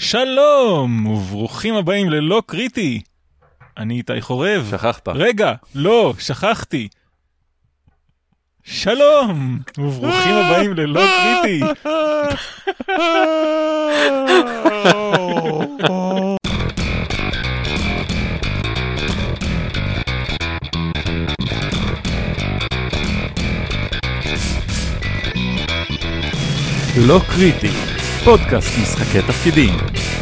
שלום, וברוכים הבאים ללא קריטי. אני איתי חורב. שכחת. רגע, לא, שכחתי. שלום, וברוכים הבאים ללא קריטי. לא קריטי, פודקאסט משחקי תפקידים.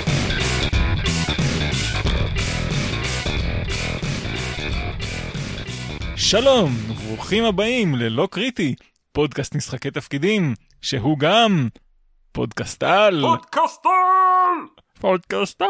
שלום, וברוכים הבאים ללא קריטי, פודקאסט משחקי תפקידים, שהוא גם פודקאסטל. פודקאסטל.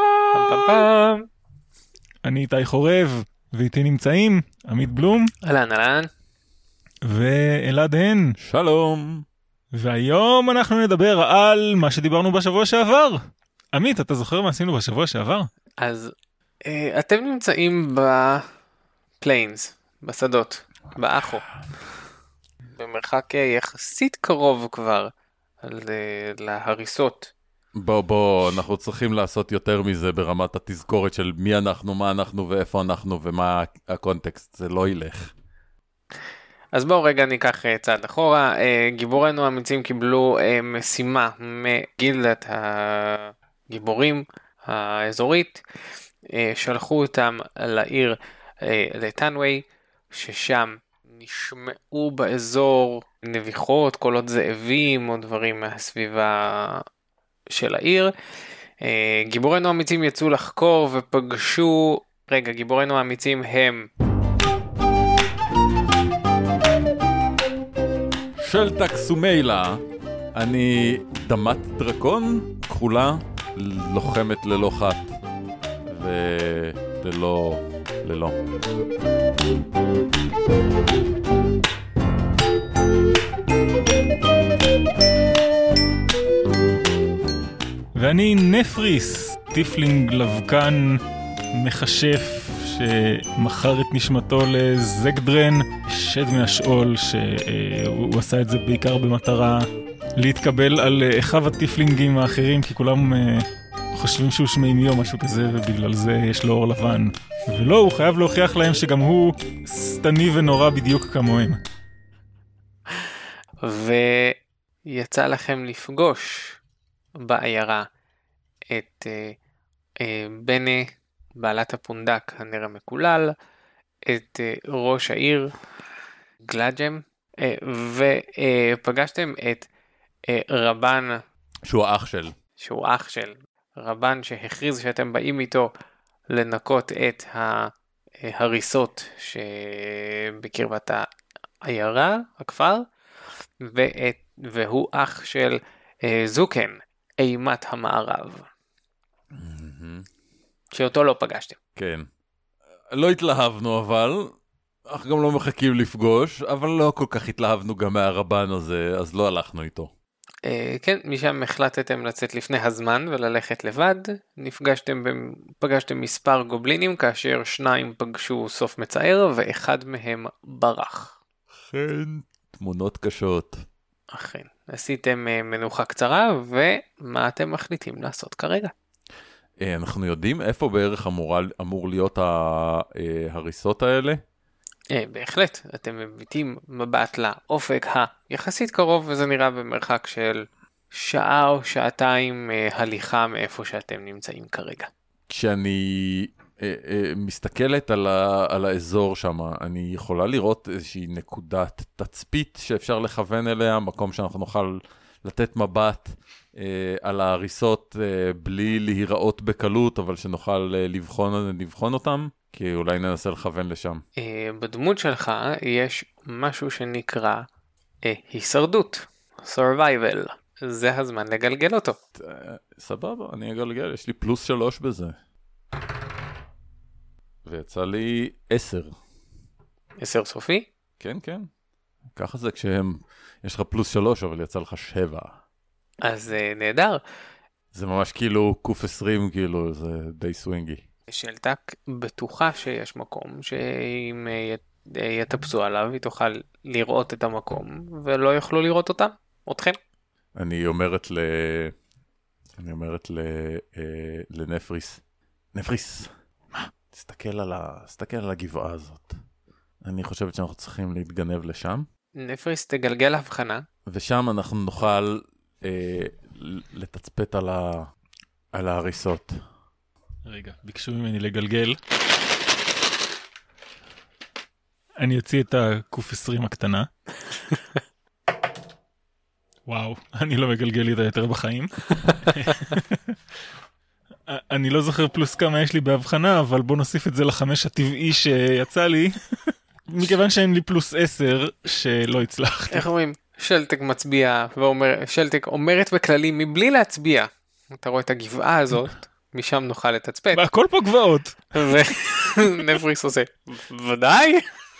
אני איתי חורב, ואיתי נמצאים עמית בלום. אהלן. ואלעד הן. שלום. והיום אנחנו נדבר על מה שדיברנו בשבוע שעבר. עמית, אתה זוכר מה עשינו בשבוע שעבר? אז אתם נמצאים בפליינס, בשדות, באחו, במרחק יחסית קרוב כבר להריסות. בוא, אנחנו צריכים לעשות יותר מזה ברמת התזכורת של מי אנחנו, מה אנחנו ואיפה אנחנו ומה הקונטקסט, זה לא ילך. אז בואו רגע ניקח צעד אחורה. גיבורינו האמיצים קיבלו משימה מגילדת הגיבורים האזורית, שלחו אותם לעיר לטנווי, ששם נשמעו באזור נביחות, קולות זאבים או דברים מהסביבה של העיר. גיבורינו האמיצים יצאו לחקור ופגשו, גיבורינו האמיצים הם שלטק סומיילה, אני דמת דרקון, כחולה, לוחמת ללא חת וללא. ואני נפריס, טיפלינג לבקן מכשף שמכר את נשמתו לזגדרן, שד מהשאול, שהוא עשה את זה בעיקר במטרה להתקבל על אחיו הטיפלינגים האחרים, כי כולם חושבים שהוא שמימי או משהו כזה, ובגלל זה יש לו אור לבן. ולא, הוא חייב להוכיח להם שגם הוא סתני ונורא בדיוק כמוהם. ויצא לכם לפגוש בעיירה את בני, בעלת הפונדק הנר המקולל, את ראש העיר גלאג'ם, ופגשתם את רבן, שהוא אח של רבן שהכריז שאתם באים איתו לנקות את ההריסות שבקרבת העיירה, הכפר, והוא אח של זוקן, אימת המערב, שאותו לא פגשתם. כן. לא התלהבנו אבל, אנחנו גם לא מחכים לפגוש, אבל לא כל כך התלהבנו גם מהרבן הזה, אז לא הלכנו איתו. כן, משם החלטתם לצאת לפני הזמן וללכת לבד. פגשתם מספר גובלינים, כאשר 2 פגשו סוף מצער ואחד מהם ברח. כן, תמונות קשות. אכן, עשיתם מנוחה קצרה, ומה אתם מחליטים לעשות כרגע? אנחנו יודעים איפה בערך אמור להיות ההריסות האלה? בהחלט, אתם מביטים מבט לאופק היחסית קרוב, וזה נראה במרחק של שעה או שעתיים הליכה מאיפה שאתם נמצאים כרגע. כשאני מסתכלת על האזור שם, אני יכולה לראות איזושהי נקודת תצפית שאפשר לכוון אליה, מקום שאנחנו נוכל לתת מבט על ההריסות בלי להיראות בקלות, אבל שנוכל לבחון אותם, כי אולי ננסה לכוון לשם. בדמות שלך יש משהו שנקרא הישרדות, survival. זה הזמן לגלגל אותו. סבבה, אני אגלגל, יש לי +3 בזה. ויצא לי 10. 10 סופי? כן. ככה זה יש לך +3, אבל יצא לך 7. אז נהדר. זה ממש כאילו q20, כאילו, זה די סווינגי. שלטק בטוחה שיש מקום, שאם יטפסו עליו, היא תוכל לראות את המקום, ולא יוכלו לראות אתכם. אני אומרת אני אומרת לנפריס, נפריס, מה? תסתכל על הגבעה הזאת. אני חושבת שאנחנו צריכים להתגנב לשם. נפריס, תגלגל הבחנה. ושם אנחנו נוכל לתצפת על ההריסות. רגע, ביקשו ממני לגלגל. אני אוציא את ה-Q20 הקטנה. וואו, אני לא מגלגל איתה יותר בחיים. אני לא זוכר פלוס כמה יש לי בהבחנה, אבל בוא נוסיף את זה ל5 הטבעי שיצא לי, מכיוון שאין לי פלוס 10 שלא הצלחתי. איך אומרים? שלטק מצביע, שלטק אומרת בכללי מבלי להצביע. אתה רואה את הגבעה הזאת, משם נוכל לתצפת. והכל פה גבעות. ונפריס עושה, ודאי.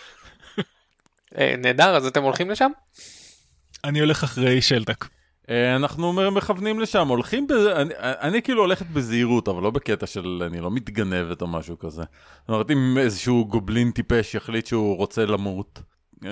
נהדר, אז אתם הולכים לשם? אני הולך אחרי שלטק. אנחנו מכוונים לשם, אני כאילו הולכת בזהירות, אבל לא בקטע של אני לא מתגנבת או משהו כזה. זאת אומרת, אם איזשהו גובלין טיפש יחליט שהוא רוצה למות.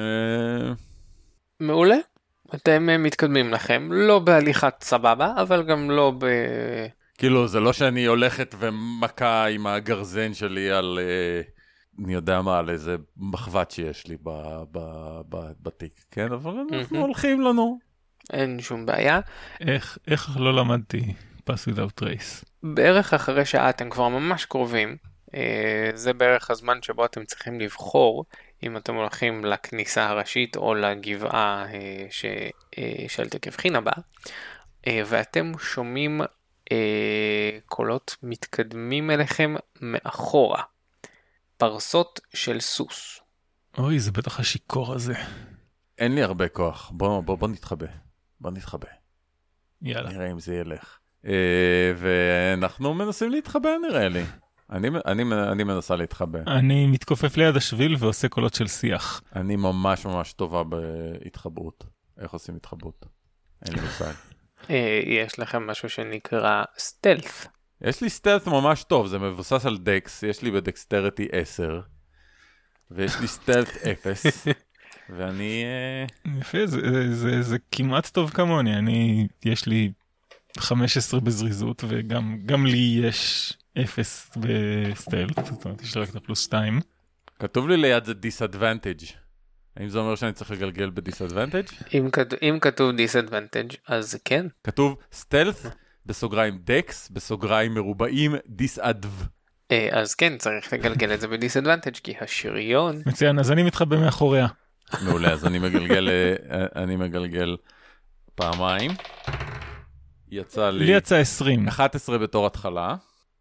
מעולה. אתם מתקדמים לכם, לא בהליכת סבבה, אבל גם לא ב... כאילו, זה לא שאני הולכת ומכה עם הגרזן שלי על, אני יודע מה, על איזה מחבת שיש לי בתיק, כן? אבל אנחנו הולכים לנו. אין שום בעיה. איך לא למדתי pass without trace? בערך אחרי שעה אתם כבר ממש קרובים. זה בערך הזמן שבו אתם צריכים לבחור אם אתם הולכים לכניסה הראשית או לגבעה ששלטק הבחינה בה. ואתם שומעים קולות מתקדמים אליכם מאחורה. פרסות של סוס. אוי, זה בטח השיקור הזה. אין לי הרבה כוח. בוא נתחבא. בוא נתחבא. יאללה. נראה אם זה ילך. ואנחנו מנסים להתחבא, נראה לי. אני מנסה להתחבא. אני מתכופף ליד השביל ועושה קולות של שיח. אני ממש ממש טובה בהתחבאות. איך עושים התחבאות? אין לי מושג. יש לכם משהו שנקרא סטלף. יש לי סטלף ממש טוב, זה מבוסס על דקס, יש לי בדקסטריטי 10, ויש לי סטלף 0, ואני... יפה, זה כמעט טוב כמוני, יש לי 15 בזריזות, וגם לי יש 0 בסטלף, זאת אומרת, יש לי רק את הפלוס 2. כתוב לי ליד זה disadvantage. האם זה אומר שאני צריך לגלגל ב-disadvantage? אם כתוב disadvantage, אז כן. כתוב stealth, בסוגריים דקס, בסוגריים מרובעים, disadv. אז כן, צריך לגלגל את זה ב-disadvantage, כי השריון... מצוין, אז אני מתחבא מאחוריה. מעולה, אז אני מגלגל פעמיים. יצא לי... לי יצא 20. 11 בתור התחלה.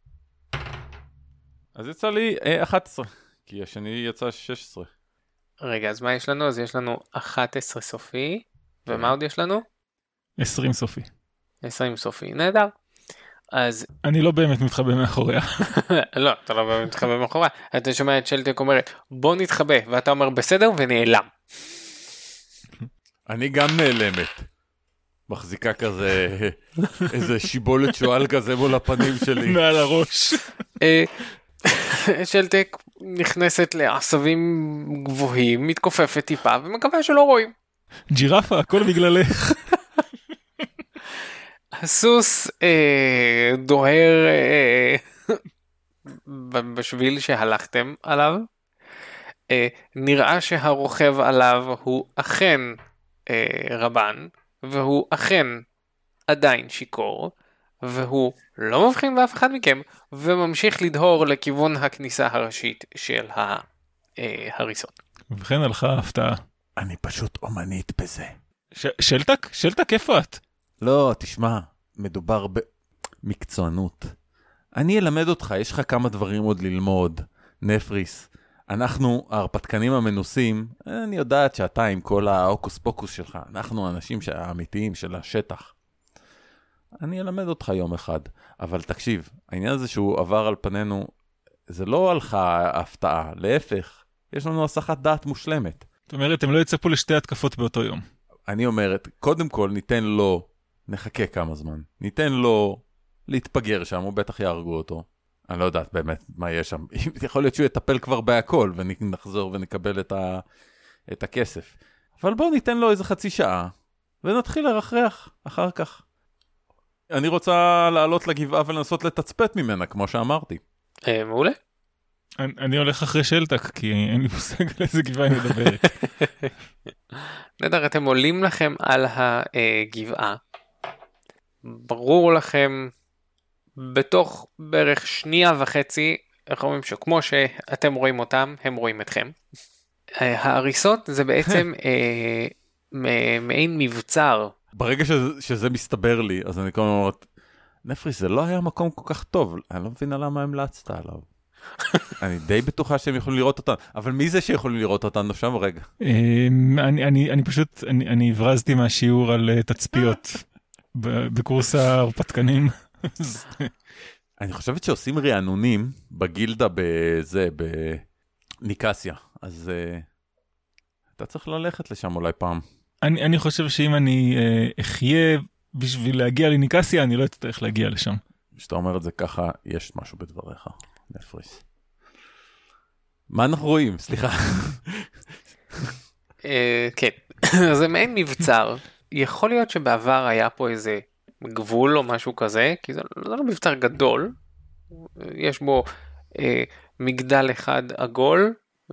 אז יצא לי 11, כי השני יצא 16. רגע, אז מה יש לנו? אז יש לנו 11 סופי, ומה עוד יש לנו? 20 סופי. 20 סופי, נהדר. אז... אני לא באמת מתחבא מאחוריה. לא, אתה לא באמת מתחבא מאחוריה. אתה שומע את שלטק אומרת, בוא נתחבא, ואתה אומר בסדר ונעלם. אני גם נעלמת. מחזיקה כזה, איזה שיבולת שואל כזה מול הפנים שלי. מעל הראש. שלטק נכנסת לעשבים גבוהים, מתכופפת טיפה, ומקווה שלא רואים. ג'ירפה, הכל בגללך. הסוס דוהר בשביל שהלכתם עליו. נראה שהרוכב עליו הוא אכן רבן, והוא אכן עדיין שיקור, והוא לא מבחין באף אחד מכם, וממשיך לדהור לכיוון הכניסה הראשית של ההריסות. ובכן הלכה ההפתעה. אני פשוט אומנית בזה. שלטק? שלטק, איפה את? לא, תשמע, מדובר במקצוענות. אני אלמד אותך, יש לך כמה דברים עוד ללמוד, נפריס. אנחנו, ההרפתקנים המנוסים, אני יודעת שאתה עם כל האוקוס פוקוס שלך, אנחנו האנשים האמיתיים של השטח. אני אלמד אותך יום אחד, אבל תקשיב, העניין הזה שהוא עבר על פנינו, זה לא הלכה הפתעה, להפך, יש לנו הסחת דעת מושלמת. זאת אומרת, הם לא יצפו לשתי התקפות באותו יום. אני אומרת, קודם כל ניתן לו, נחכה כמה זמן, ניתן לו להתפגר שם, הוא בטח יהרגו אותו. אני לא יודעת באמת מה יש שם, יכול להיות שהוא יטפל כבר בהכל, ונחזור ונקבל את הכסף. אבל בואו ניתן לו איזה חצי שעה, ונתחיל לרחרח אחר כך. אני רוצה לעלות לגבעה ולנסות לתצפת ממנה, כמו שאמרתי. מעולה. אני הולך אחרי שלטק, כי אין לי מושג על איזה גבעה היא מדברת. נדר, אתם עולים לכם על הגבעה. ברור לכם בתוך בערך שנייה וחצי, איך אומרים שכמו שאתם רואים אותם, הם רואים אתכם. ההריסות זה בעצם מעין מבצר. ברגע שזה מסתבר לי, אז אני כל הזמן אומרת, נפריס, זה לא היה מקום כל כך טוב, אני לא מבינה למה המלצת עליו. אני די בטוחה שהם יכולים לראות אותנו, אבל מי זה שיכולים לראות אותנו שם רגע? אני פשוט, אני הברזתי מהשיעור על תצפיות בקורס ההרפתקנים. אני חושבת שעושים רענונים בגילדה בניקסיה, אז אתה צריך ללכת לשם אולי פעם. אני חושב שאם אני אחיה בשביל להגיע לניקסיה, אני לא אצטרך להגיע לשם. כשאתה אומר את זה ככה, יש משהו בדבריך, נפריס. מה אנחנו רואים? סליחה. כן, זה מעין מבצר. יכול להיות שבעבר היה פה איזה גבול או משהו כזה, כי זה לא מבצר גדול. יש בו מגדל אחד עגול,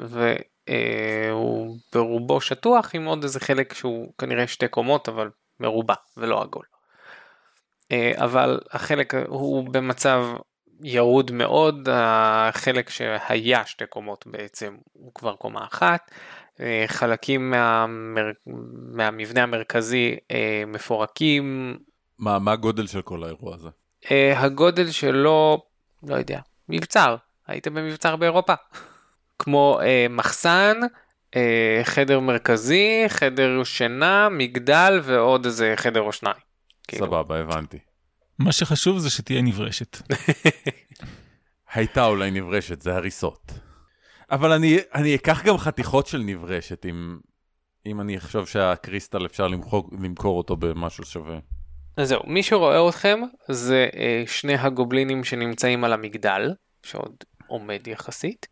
והוא ברובו שטוח, עם עוד איזה חלק שהוא כנראה 2 קומות, אבל מרובע ולא עגול. אבל החלק הוא במצב ירוד מאוד, החלק שהיה 2 קומות בעצם הוא כבר קומה 1, חלקים מהמבנה המרכזי מפורקים. מה הגודל של כל האירוע הזה? הגודל שלו, לא יודע, מבצר, הייתם במבצר באירופה, כמו מחסן, חדר מרכזי, חדר שינה, מגדל ועוד איזה חדר או 2. סבבה, הבנתי. מה שחשוב זה שתהיה נברשת. הייתה אולי נברשת, זה הריסות. אבל אני אקח גם חתיכות של נברשת, אם אני חושב שהקריסטל אפשר למכור אותו במשהו שווה. אז זהו, מי שרואה אתכם זה 2 הגובלינים שנמצאים על המגדל, שעוד עומד יחסית.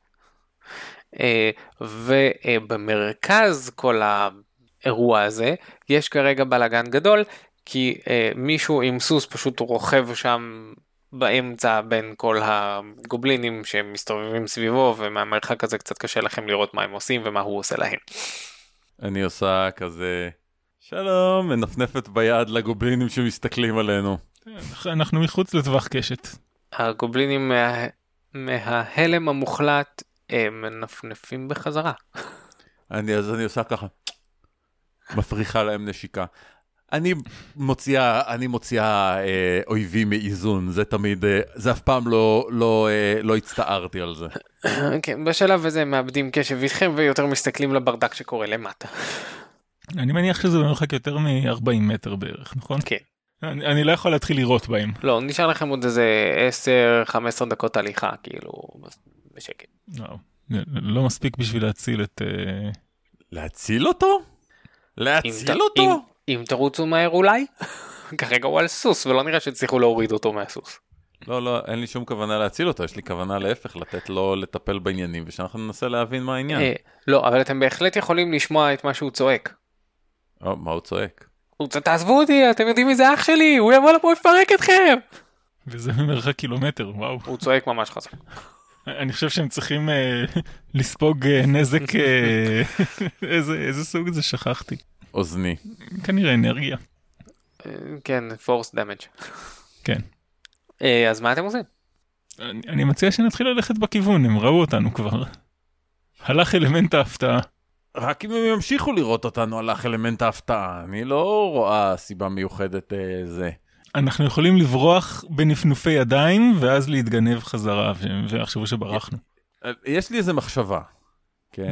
ובמרכז כל האירוע הזה, יש כרגע בלגן גדול, כי מישהו עם סוס פשוט רוכב שם באמצע בין כל הגובלינים שמסתובבים סביבו, ומהמרחק הזה קצת קשה לכם לראות מה הם עושים ומה הוא עושה להם. אני עושה כזה, שלום, מנפנפת ביד לגובלינים שמסתכלים עלינו. אנחנו מחוץ לטווח קשת. הגובלינים מההלם המוחלט מנפנפים בחזרה. אז אני עושה ככה, מפריחה להם נשיקה. אני מוציאה אויבים מאיזון, זה תמיד, זה אף פעם לא הצטערתי על זה. כן, בשלב הזה מאבדים קשב איתכם ויותר מסתכלים לברדק שקורה למטה. אני מניח שזה במרחק יותר מ-40 מטר בערך, נכון? כן. אני לא יכול להתחיל לראות בהם. לא, נשאר לכם עוד איזה 10-15 דקות הליכה, כאילו, בשקט. לא מספיק בשביל להציל את... להציל אותו? להציל אותו? אם תרוצו מהר אולי, כרגע הוא על סוס, ולא נראה שצריכו להוריד אותו מהסוס. לא, אין לי שום כוונה להציל אותו, יש לי כוונה להפך, לתת לו לטפל בעניינים, ושאנחנו ננסה להבין מה העניין. לא, אבל אתם בהחלט יכולים לשמוע את מה שהוא צועק. מה הוא צועק? תעזבו אותי, אתם יודעים מי זה אח שלי, הוא יבוא לפה לפרק אתכם. וזה ממרחק קילומטר, וואו. הוא צועק ממש חזק. אני חושב שהם צריכים לספוג נזק, איזה סוג זה שכחתי. אוזני. כנראה אנרגיה. כן, force damage. כן. אז מה אתם עושים? אני מציע שנתחיל ללכת בכיוון, הם ראו אותנו כבר. הלך אלמנט ההפתעה. רק אם הם ימשיכו לראות אותנו, הלך אלמנט ההפתעה. אני לא רואה סיבה מיוחדת זה. אנחנו יכולים לברוח בנפנופי ידיים, ואז להתגנב חזרה, ויחשבו שברחנו. יש לי איזה מחשבה. כן.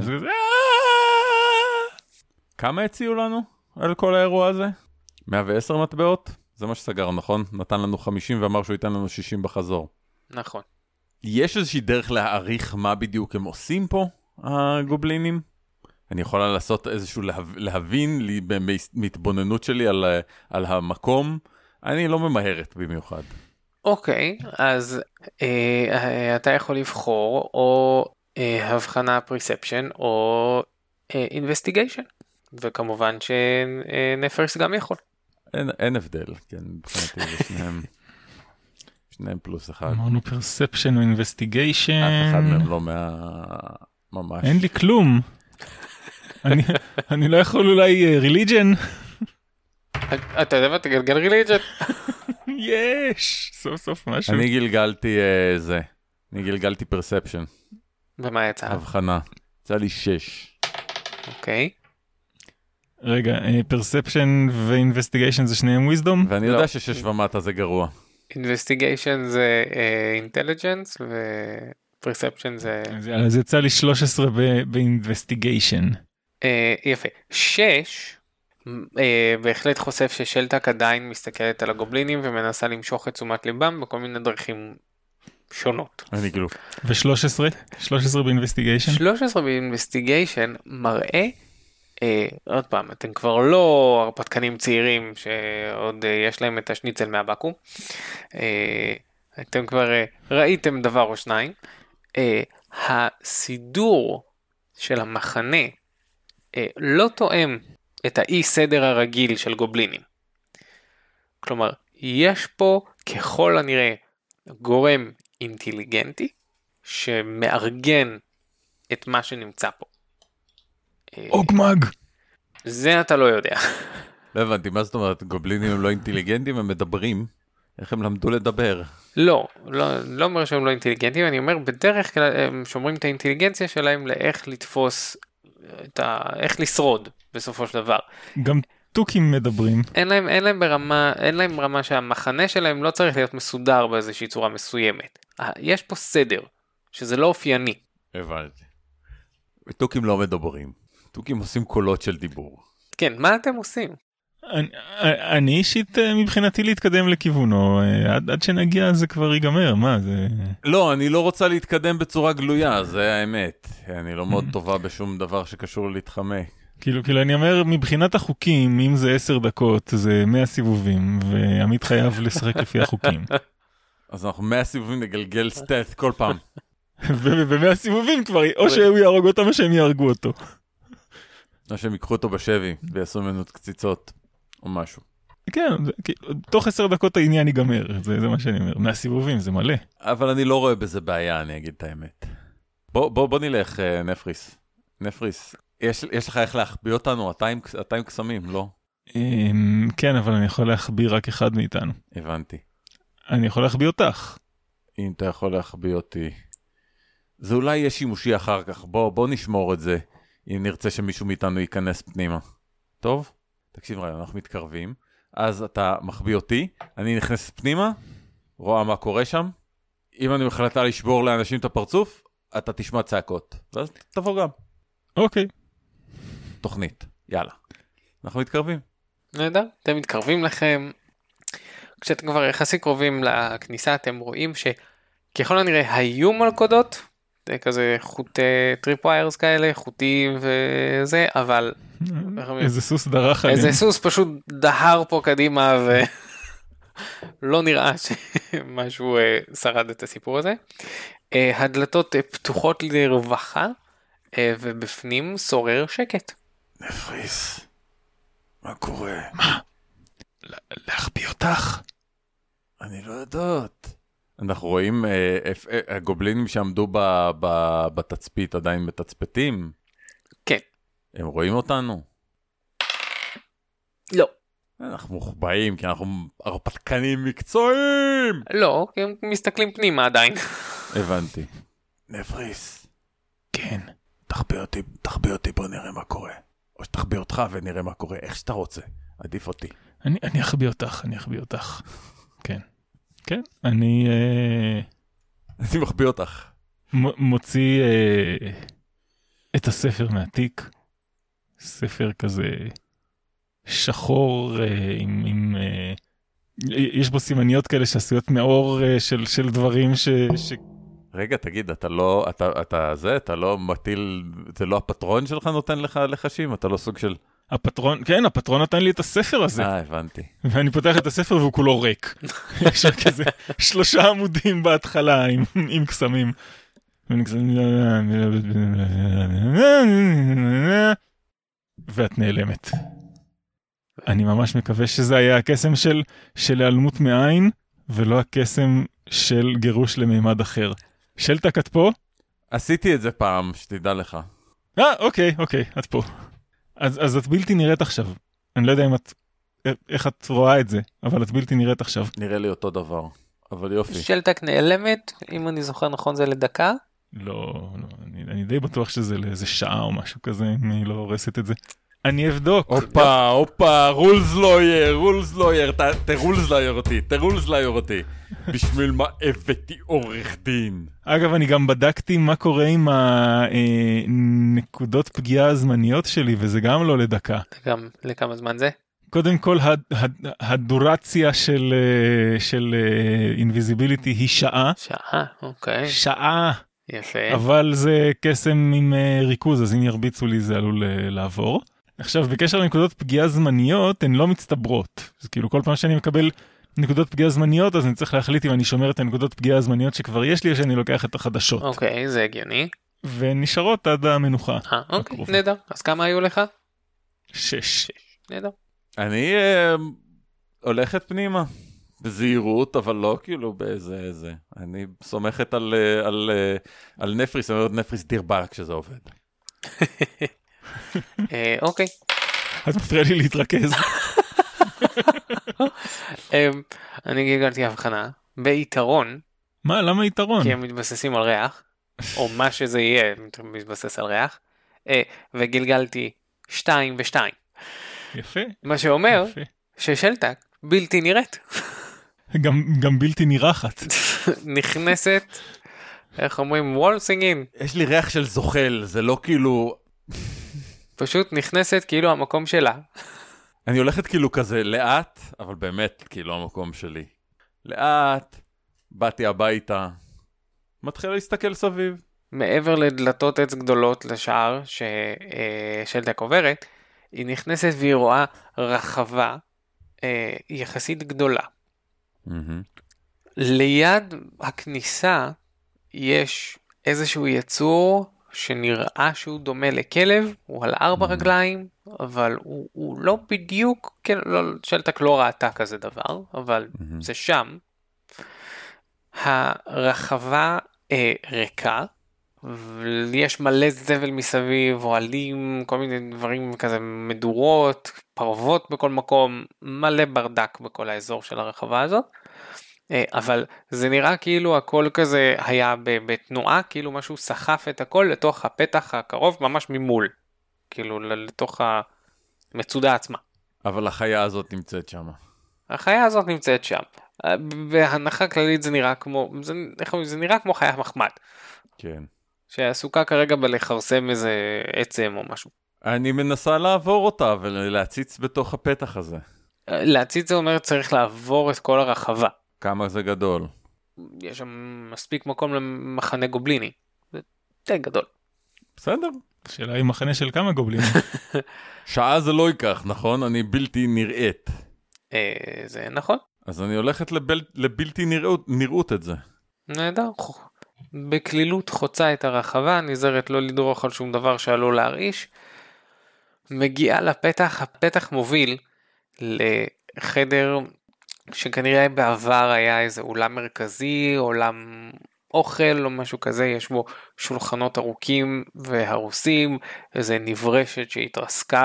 כמה הציעו לנו על כל האירוע הזה? 110 מטבעות? זה מה שסגר, נכון? נתן לנו 50 ואמר שהוא ייתן לנו 60 בחזור. נכון. יש איזושהי דרך להעריך מה בדיוק הם עושים פה, הגובלינים? אני יכולה לעשות איזשהו להבין לי בהתבוננות שלי על המקום. אני לא ממהרת במיוחד. אוקיי, אז אתה יכול לבחור או הבחנה פרספשן או investigation. וכמובן שנפרס גם יכול. אין הבדל, כן, מבחינתי זה שניהם פלוס אחד. אמרנו perception או investigation. אף אחד מהם לא ממש. אין לי כלום. אני לא יכול אולי religion? אתה יודע מה? תגלגל ריליג'ן. יש! סוף סוף משהו. אני גלגלתי perception. ומה יצא? הבחנה. יצא לי 6. אוקיי. רגע, perception ו-investigation זה שניהם wisdom? ואני יודע ש6 ומטה זה גרוע. investigation זה intelligence ו-perception זה... אז יצא לי 13 ב-investigation. יפה. 6 בהחלט חושף ששלטק עדיין מסתכלת על הגובלינים ומנסה למשוך את תשומת ליבם בכל מיני דרכים שונות. אני כאילו... ו-13? 13 ב-investigation? 13 ב-investigation מראה, עוד פעם, אתם כבר לא הרפתקנים צעירים שעוד יש להם את השניצל מהבקו, אתם כבר ראיתם דבר או שניים, הסידור של המחנה לא תואם את האי סדר הרגיל של גובלינים. כלומר, יש פה ככל הנראה גורם אינטליגנטי שמארגן את מה שנמצא פה. אוגמג! זה אתה לא יודע. לא הבנתי, מה זאת אומרת? גובלינים הם לא אינטליגנטים, הם מדברים. איך הם למדו לדבר? לא אומר שהם לא אינטליגנטים, אני אומר בדרך כלל הם שומרים את האינטליגנציה שלהם לאיך לתפוס, איך לשרוד בסופו של דבר. גם טוקים מדברים. אין להם רמה שהמחנה שלהם לא צריך להיות מסודר באיזושהי צורה מסוימת. יש פה סדר, שזה לא אופייני. הבנתי. טוקים לא מדברים. טוקים עושים קולות של דיבור. כן, מה אתם עושים? אני אישית מבחינתי להתקדם לכיוונו, עד שנגיע זה כבר ייגמר, מה זה? לא, אני לא רוצה להתקדם בצורה גלויה, זה האמת. אני לא מאוד טובה בשום דבר שקשור להתחמק. כאילו אני אומר, מבחינת החוקים, אם זה 10 דקות, זה 100 סיבובים, ועמית חייב לשחק לפי החוקים. אז אנחנו 100 סיבובים לגלגל סטט כל פעם. וב100 סיבובים כבר, או שהוא יהרוג אותם או שהם יהרגו אותו. או שהם ייקחו אותו בשבי, ויעשו ממנו קציצות, או משהו. כן, תוך 10 דקות העניין ייגמר, זה מה שאני אומר. 100 סיבובים, זה מלא. אבל אני לא רואה בזה בעיה, אני אגיד את האמת. בוא נלך, נפריס. נפריס, יש לך איך להחביא אותנו? אתה עם קסמים, לא? כן, אבל אני יכול להחביא רק אחד מאיתנו. הבנתי. אני יכול להחביא אותך. אם אתה יכול להחביא אותי. זה אולי יהיה שימושי אחר כך. בוא נשמור את זה, אם נרצה שמישהו מאיתנו ייכנס פנימה. טוב? תקשיב רגע, אנחנו מתקרבים. אז אתה מחביא אותי, אני נכנס פנימה, רואה מה קורה שם. אם אני מחלטה לשבור לאנשים את הפרצוף, אתה תשמע צעקות. ואז תבוא גם. אוקיי. תוכנית. יאללה. אנחנו מתקרבים. נהדר, אתם מתקרבים לכם. כשאתם כבר יחסי קרובים לכניסה, אתם רואים שככל הנראה היו מלכודות, זה כזה חוטי טריפוויירס כאלה, חוטים וזה, אבל... איזה סוס דרך עליהם. איזה סוס פשוט דהר פה קדימה, ולא נראה שמשהו שרד את הסיפור הזה. הדלתות פתוחות לרווחה, ובפנים שורר שקט. נפריס, מה קורה? מה? להחביא אותך? אני לא יודעת. אנחנו רואים הגובלינים שעמדו בתצפית עדיין בתצפתים. כן. הם רואים אותנו? לא. אנחנו מוחבאים כי אנחנו הרפתקנים מקצועיים. לא, כי הם מסתכלים פנימה עדיין. הבנתי. נפריס. כן. תחביא אותי, בוא נראה מה קורה. או שתחביא אותך ונראה מה קורה, איך שאתה רוצה. עדיף אותי. אני אחביא אותך. כן. כן, אני מחביא אותך. מוציא את הספר מהתיק. ספר כזה שחור עם יש בו סימניות כאלה שעשויות מאור של דברים רגע, תגיד, אתה לא מטיל, זה לא הפטרון שלך נותן לך לחשים? אתה לא סוג של... הפטרון נתן לי את הספר הזה. הבנתי. ואני פותח את הספר והוא כולו ריק. יש כזה 3 עמודים בהתחלה עם קסמים. ואת נעלמת. אני ממש מקווה שזה היה הקסם של היעלמות מעין, ולא הקסם של גירוש למימד אחר. שלטק, את פה? עשיתי את זה פעם, שתדע לך. אוקיי, את פה. אז את בלתי נראית עכשיו. אני לא יודע איך את רואה את זה, אבל את בלתי נראית עכשיו. נראה לי אותו דבר, אבל יופי. שלטק נעלמת, אם אני זוכר נכון זה לדקה. לא, אני די בטוח שזה לאיזה שעה או משהו כזה, אם היא לא הורסת את זה. אני אבדוק. הופה, רולס לויר, תרולס לייר אותי. בשביל מה הבאתי עורך דין? אגב, אני גם בדקתי מה קורה עם הנקודות פגיעה הזמניות שלי, וזה גם לא לדקה. גם לכמה זמן זה? קודם כל, הדורציה של אינביזיביליטי היא שעה. שעה, אוקיי. שעה. יפה. אבל זה קסם עם ריכוז, אז אם ירביצו לי זה עלול לעבור. עכשיו, בקשר לנקודות פגיעה זמניות, הן לא מצטברות. אז כאילו, כל פעם שאני מקבל נקודות פגיעה זמניות, אז אני צריך להחליט אם אני שומר את הנקודות פגיעה הזמניות שכבר יש לי, או שאני לוקח את החדשות. אוקיי, זה הגיוני. ונשארות עד המנוחה. אוקיי, נהדר. אז כמה היו לך? 6. נהדר. אני הולכת פנימה. בזהירות, אבל לא כאילו באיזה. אני סומכת על נפריס, אני אומרת נפריס דיר בר כשזה עובד. אוקיי. אז מפריע לי להתרכז. אני גיגלתי הבחנה. ביתרון. מה? למה יתרון? כי הם מתבססים על ריח, או מה שזה יהיה מתבסס על ריח, וגלגלתי 2 ו2. יפה. מה שאומר ששלטק בלתי נראית. גם בלתי נרחת. נכנסת, איך אומרים, וולסינג אין. יש לי ריח של זוחל, זה לא כאילו... פשוט נכנסת כאילו המקום שלה. אני הולכת כאילו כזה לאט, אבל באמת כאילו המקום שלי. לאט, באתי הביתה, מתחיל להסתכל סביב. מעבר לדלתות עץ גדולות לשער ששלטק עוברת, היא נכנסת והיא רואה רחבה יחסית גדולה. ליד הכניסה יש איזשהו יצור שנראה שהוא דומה לכלב, הוא על 4 רגליים, אבל הוא לא בדיוק, כן, שלטק לא ראתה כזה דבר, אבל זה שם. הרחבה ריקה, ויש מלא זבל מסביב, אוהלים, כל מיני דברים כזה, מדורות, פרוות בכל מקום, מלא ברדק בכל האזור של הרחבה הזאת. אבל זה נראה כאילו הכל כזה היה בתנועה, כאילו משהו סחף את הכל לתוך הפתח הקרוב, ממש ממול, כאילו לתוך המצודה עצמה. אבל החיה הזאת נמצאת שם. החיה הזאת נמצאת שם. בהנחה כללית זה נראה כמו, זה נראה כמו חיה מחמד. כן. שעסוקה כרגע בלחרסם איזה עצם או משהו. אני מנסה לעבור אותה ולהציץ בתוך הפתח הזה. להציץ זה אומר צריך לעבור את כל הרחבה. כמה זה גדול? יש שם מספיק מקום למחנה גובליני. זה די גדול. בסדר. השאלה היא מחנה של כמה גובלינים. שעה זה לא ייקח, נכון? אני בלתי נראית. זה נכון. אז אני הולכת לבלתי נראות את זה. נהדר. בכלילות חוצה את הרחבה, נזהרת לא לדרוך על שום דבר שעלול להרעיש. מגיעה לפתח, הפתח מוביל לחדר שכנראה בעבר היה איזה אולם מרכזי, אולם אוכל או משהו כזה, יש בו שולחנות ארוכים והרוסים, איזה נברשת שהתרסקה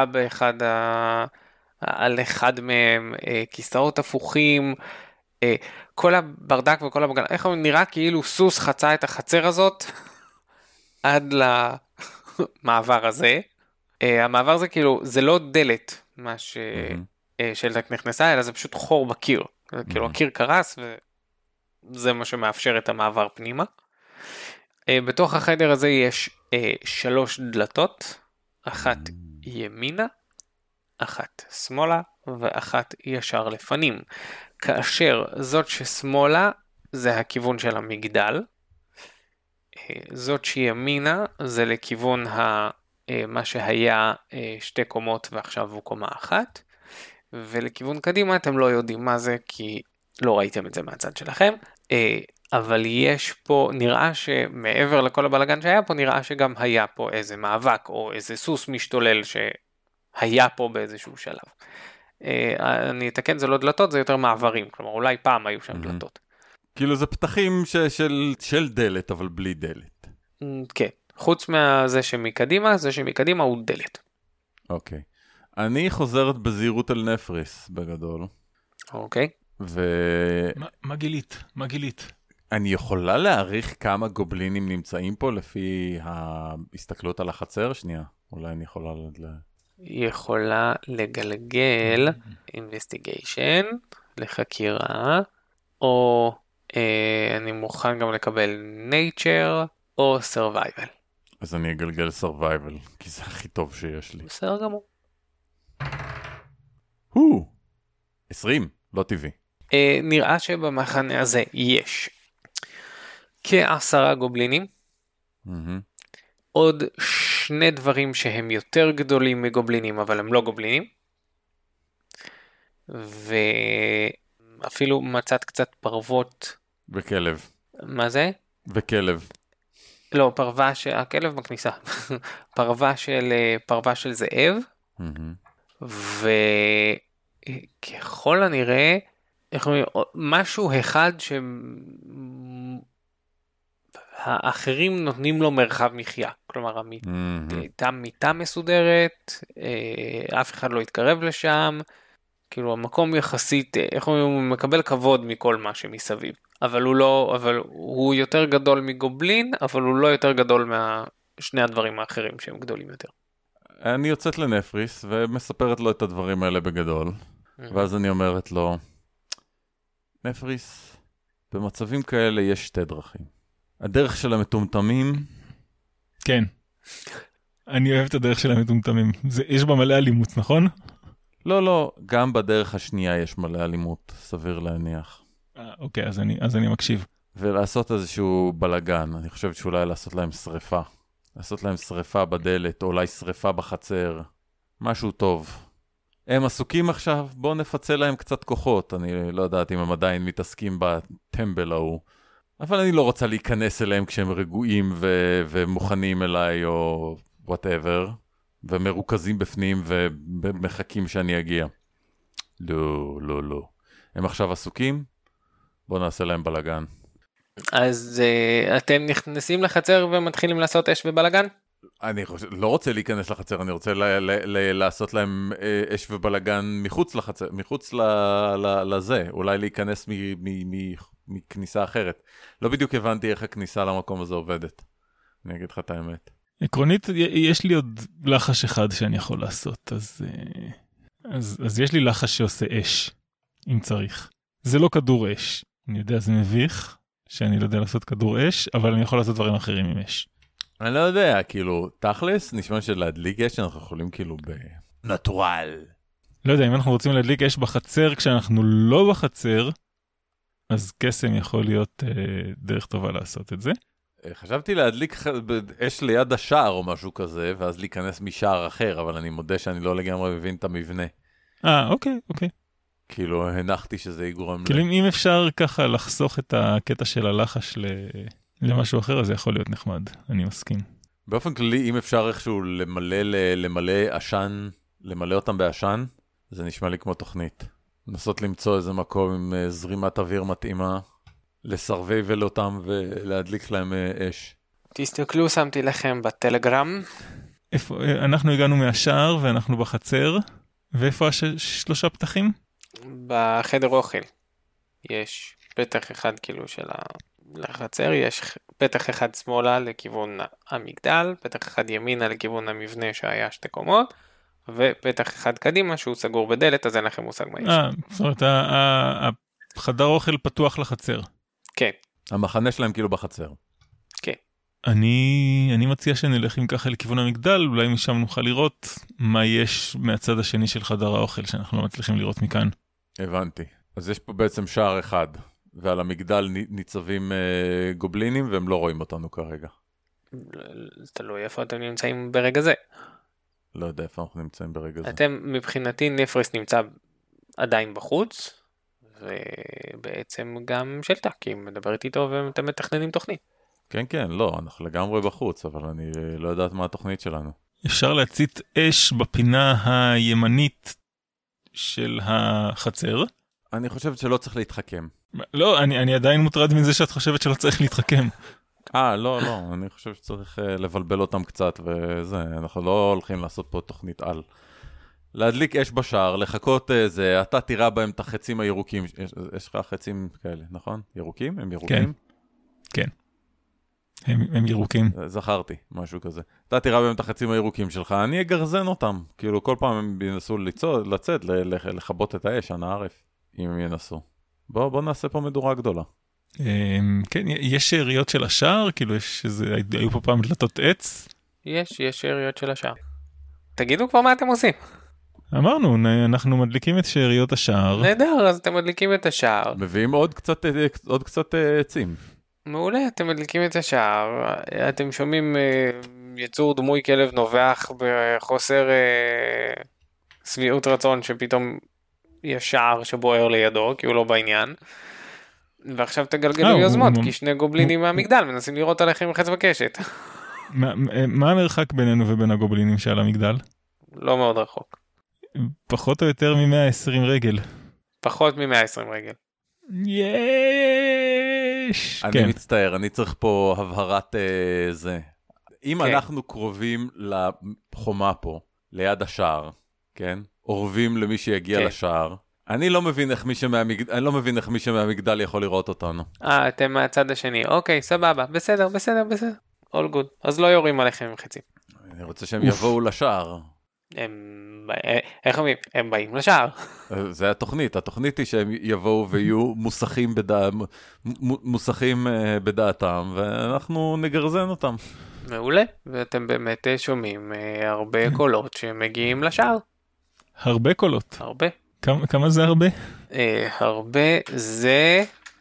על אחד מהם, כיסאות הפוכים, כל הברדק וכל הבגן, איך הוא נראה כאילו סוס חצה את החצר הזאת עד למעבר הזה. המעבר הזה כאילו, זה לא דלת מה ששלטק נכנסה, אלא זה פשוט חור בקיר. כאילו הקיר קרס וזה מה שמאפשר את המעבר פנימה. בתוך החדר הזה יש 3 דלתות, אחת ימינה, אחת שמאלה ואחת ישר לפנים. כאשר זאת ששמאלה זה הכיוון של המגדל, זאת שימינה זה לכיוון מה שהיה 2 קומות ועכשיו הוא קומה 1, ולכיוון קדימה אתם לא יודעים מה זה כי לא ראיתם את זה מהצד שלכם, אבל יש פה, נראה שמעבר לכל הבלגן שהיה פה, נראה שגם היה פה איזה מאבק או איזה סוס משתולל שהיה פה באיזשהו שלב. אני אתקן, זה לא דלתות, זה יותר מעברים, כלומר אולי פעם היו שם דלתות. כאילו זה פתחים של דלת, אבל בלי דלת. כן, חוץ מהזה שמקדימה, זה שמקדימה הוא דלת. אוקיי. אני חוזרת בזהירות על נפריס, בגדול. אוקיי. מה גילית? מה גילית? אני יכולה להעריך כמה גובלינים נמצאים פה לפי ההסתכלות על החצר? שנייה, אולי אני יכולה לגלגל investigation לחקירה, או אני מוכן גם לקבל nature או survival. אז אני אגלגל survival, כי זה הכי טוב שיש לי. בסדר גמור. 20, לא טבעי. נראה שבמחנה הזה יש כ10 גובלינים, עוד 2 דברים שהם יותר גדולים מגובלינים, אבל הם לא גובלינים, ואפילו מצאת קצת פרוות. וכלב. מה זה? וכלב. לא, הכלב בכניסה. פרווה של זאב, וככל הנראה, משהו אחד האחרים נותנים לו מרחב מחיה, כלומר מיטה מסודרת, אף אחד לא יתקרב לשם, כאילו המקום יחסית, הוא מקבל כבוד מכל מה שמסביב, אבל הוא יותר גדול מגובלין, אבל הוא לא יותר גדול משני הדברים האחרים שהם גדולים יותר. אני יוצאת לנפריס ומספרת לו את הדברים האלה בגדול, ואז אני אומרת לו, נפריס, במצבים כאלה יש 2 דרכים. הדרך של המטומטמים... כן. אני אוהב את הדרך של המטומטמים. יש בה מלא אלימות, נכון? לא, גם בדרך השנייה יש מלא אלימות, סביר להניח. אוקיי, אז אני מקשיב. ולעשות איזשהו בלגן, אני חושבת שאולי לעשות להם שריפה. לעשות להם שריפה בדלת, או אולי שריפה בחצר. משהו טוב. הם עסוקים עכשיו, בואו נפצה להם קצת כוחות. אני לא יודעת אם הם עדיין מתעסקים בטמבל ההוא. אבל אני לא רוצה להיכנס אליהם כשהם רגועים ומוכנים אליי או whatever, ומרוכזים בפנים ומחכים שאני אגיע. לא. הם עכשיו עסוקים? בואו נעשה להם בלגן. אז אתם נכנסים לחצר ומתחילים לעשות אש ובלגן? אני לא רוצה להיכנס לחצר, אני רוצה לעשות להם אש ובלגן מחוץ לחצר, מחוץ לזה, אולי להיכנס מכניסה אחרת. לא בדיוק הבנתי איך הכניסה למקום הזה עובדת. אני אגיד לך את האמת. עקרונית, יש לי עוד לחש אחד שאני יכול לעשות, אז יש לי לחש שעושה אש, אם צריך. זה לא כדור אש. אני יודע, זה מביך שאני לא יודע לעשות כדור אש, אבל אני יכול לעשות דברים אחרים עם אש. אני לא יודע, כאילו, תכלס, נשמע שלהדליק אש אנחנו יכולים כאילו בנטורל. לא יודע, אם אנחנו רוצים להדליק אש בחצר כשאנחנו לא בחצר, אז קסם יכול להיות דרך טובה לעשות את זה. חשבתי להדליק אש ליד השער או משהו כזה, ואז להיכנס משער אחר, אבל אני מודה שאני לא לגמרי מבין את המבנה. אוקיי. כאילו, הנחתי שזה יגרום... כאילו, אם אפשר ככה לחסוך את הקטע של הלחש למשהו אחר, אז זה יכול להיות נחמד, אני מסכים. באופן כללי, אם אפשר איכשהו למלא עשן, למלא אותם בעשן, זה נשמע לי כמו תוכנית. לנסות למצוא איזה מקום עם זרימת אוויר מתאימה, לסרווייבל אותם ולהדליק להם אש. תסתכלו, שמתי לכם בטלגרם. אנחנו הגענו מהשער ואנחנו בחצר, ואיפה 3 פתחים? בחדר אוכל. יש פתח אחד כאילו של לחצר, יש פתח אחד שמאלה לכיוון המגדל, פתח אחד ימינה לכיוון המבנה שהיה 2 קומות, ופתח אחד קדימה שהוא סגור בדלת, אז אין לכם מושג מה יש. זאת אומרת, החדר אוכל פתוח לחצר. כן. המחנה שלהם כאילו בחצר. כן. אני מציע שנלך עם ככה לכיוון המגדל, אולי משם נוכל לראות מה יש מהצד השני של חדר האוכל, שאנחנו לא מצליחים לראות מכאן. הבנתי. אז יש פה בעצם שער אחד, ועל המגדל ניצבים גובלינים, והם לא רואים אותנו כרגע. תלוי איפה אתם נמצאים ברגע זה. לא יודע איפה אנחנו נמצאים ברגע זה. אתם, מבחינתי, נפריס נמצא עדיין בחוץ, ובעצם גם שלטה, כי אם מדברת איתו ואתם מתכננים תוכנית. כן, לא, אנחנו לגמרי בחוץ, אבל אני לא יודעת מה התוכנית שלנו. אפשר להצית אש בפינה הימנית של החצר. אני חושב שלא צריך להתחכם. לא, אני עדיין מוטרד מזה שאת חושבת שלא צריך להתחכם. לא, אני חושב שצריך לבלבל אותם קצת, וזה, אנחנו לא הולכים לעשות פה תוכנית על. להדליק אש בשער, לחכות זה, אתה תירה בהם את החצים הירוקים, יש לך חצים כאלה, נכון? ירוקים? הם ירוקים? כן. הם ירוקים. זכרתי, משהו כזה. אתה תירה בהם את החצים הירוקים שלך, אני אגרזן אותם. כאילו כל פעם הם ינסו לצאת, לחבות את האש, אנא ערף, אם הם ינסו. בוא נעשה פה מדורה גדולה. כן, יש שאריות של השער? כאילו היו פה פעם דלתות עץ? יש שאריות של השער. תגידו כבר מה אתם עושים. אמרנו, אנחנו מדליקים את שאריות השער. נהדר, אז אתם מדליקים את השער. מביאים עוד קצת עצים. מעולה, אתם מדליקים את השער. אתם שומעים יצור דמוי כלב נובח בחוסר שביעות רצון שפתאום יש שער שבוער לידו, כי הוא לא בעניין. ועכשיו תגלגלו יוזמות, כי שני גובלינים מהמגדל מנסים לראות עליכם חץ וקשת. מה המרחק בינינו ובין הגובלינים שעל המגדל? לא מאוד רחוק. פחות או יותר מ-120 רגל. פחות מ-120 רגל. יש! אני מצטער, אני צריך פה הבהרת זה. אם אנחנו קרובים לחומה פה, ליד השער, כן? אורבים למי שיגיע לשער. אני לא מבין איך מי שמהמגדל יכול לראות אותנו. אתם מהצד השני. אוקיי, סבבה. בסדר. All good. אז לא יורים עליכם עם חצים. אני רוצה שהם יבואו לשער. איך אומרים? הם באים לשער. זה התוכנית היא שהם יבואו ויהיו מוסכים בדעתם, ואנחנו נגרזן אותם. מעולה, ואתם באמת שומעים הרבה קולות שמגיעים לשער. הרבה קולות. הרבה. כמה זה הרבה? הרבה זה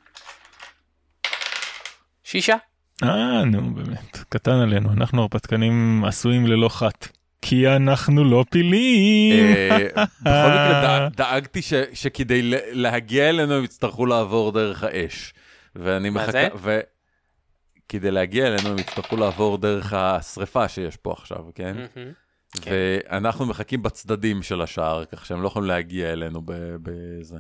6. נו באמת, קטן עלינו, אנחנו הרפתקנים עשויים ללא חת. כי אנחנו לא פילים. בכל מקרה דאגתי שכדי להגיע אלינו הם יצטרכו לעבור דרך האש. ואני מחכה, וכדי להגיע אלינו הם יצטרכו לעבור דרך השריפה שיש פה עכשיו, כן? ואנחנו מחכים בצדדים של השער, כך שהם לא יכולים להגיע אלינו בזה.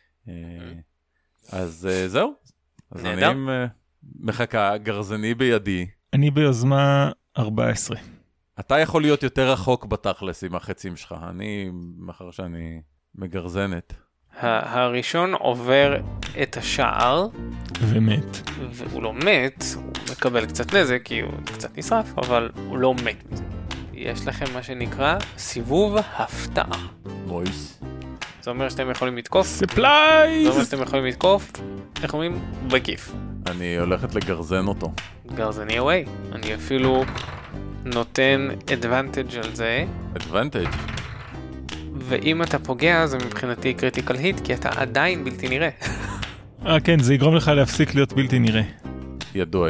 אז זהו. אז אני מחכה, גרזני בידי. אני ביוזמה 14. אתה יכול להיות יותר רחוק בתכלס עם החצים שלך, אני, מאחר שאני מגרזנת. הראשון עובר את השער. ומת. והוא לא מת, הוא מקבל קצת נזק, כי הוא קצת נשרף, אבל הוא לא מת מזה. יש לכם מה שנקרא סיבוב הפתעה. מויס. זה אומר שאתם יכולים לתקוף. ספלייז! זה אומר שאתם יכולים לתקוף, איך אומרים? בכיף. אני הולכת לגרזן אותו. גרזני away. אני אפילו נותן advantage על זה. advantage? ואם אתה פוגע, זה מבחינתי critical hit, כי אתה עדיין בלתי נראה. כן, זה יגרום לך להפסיק להיות בלתי נראה. ידוע.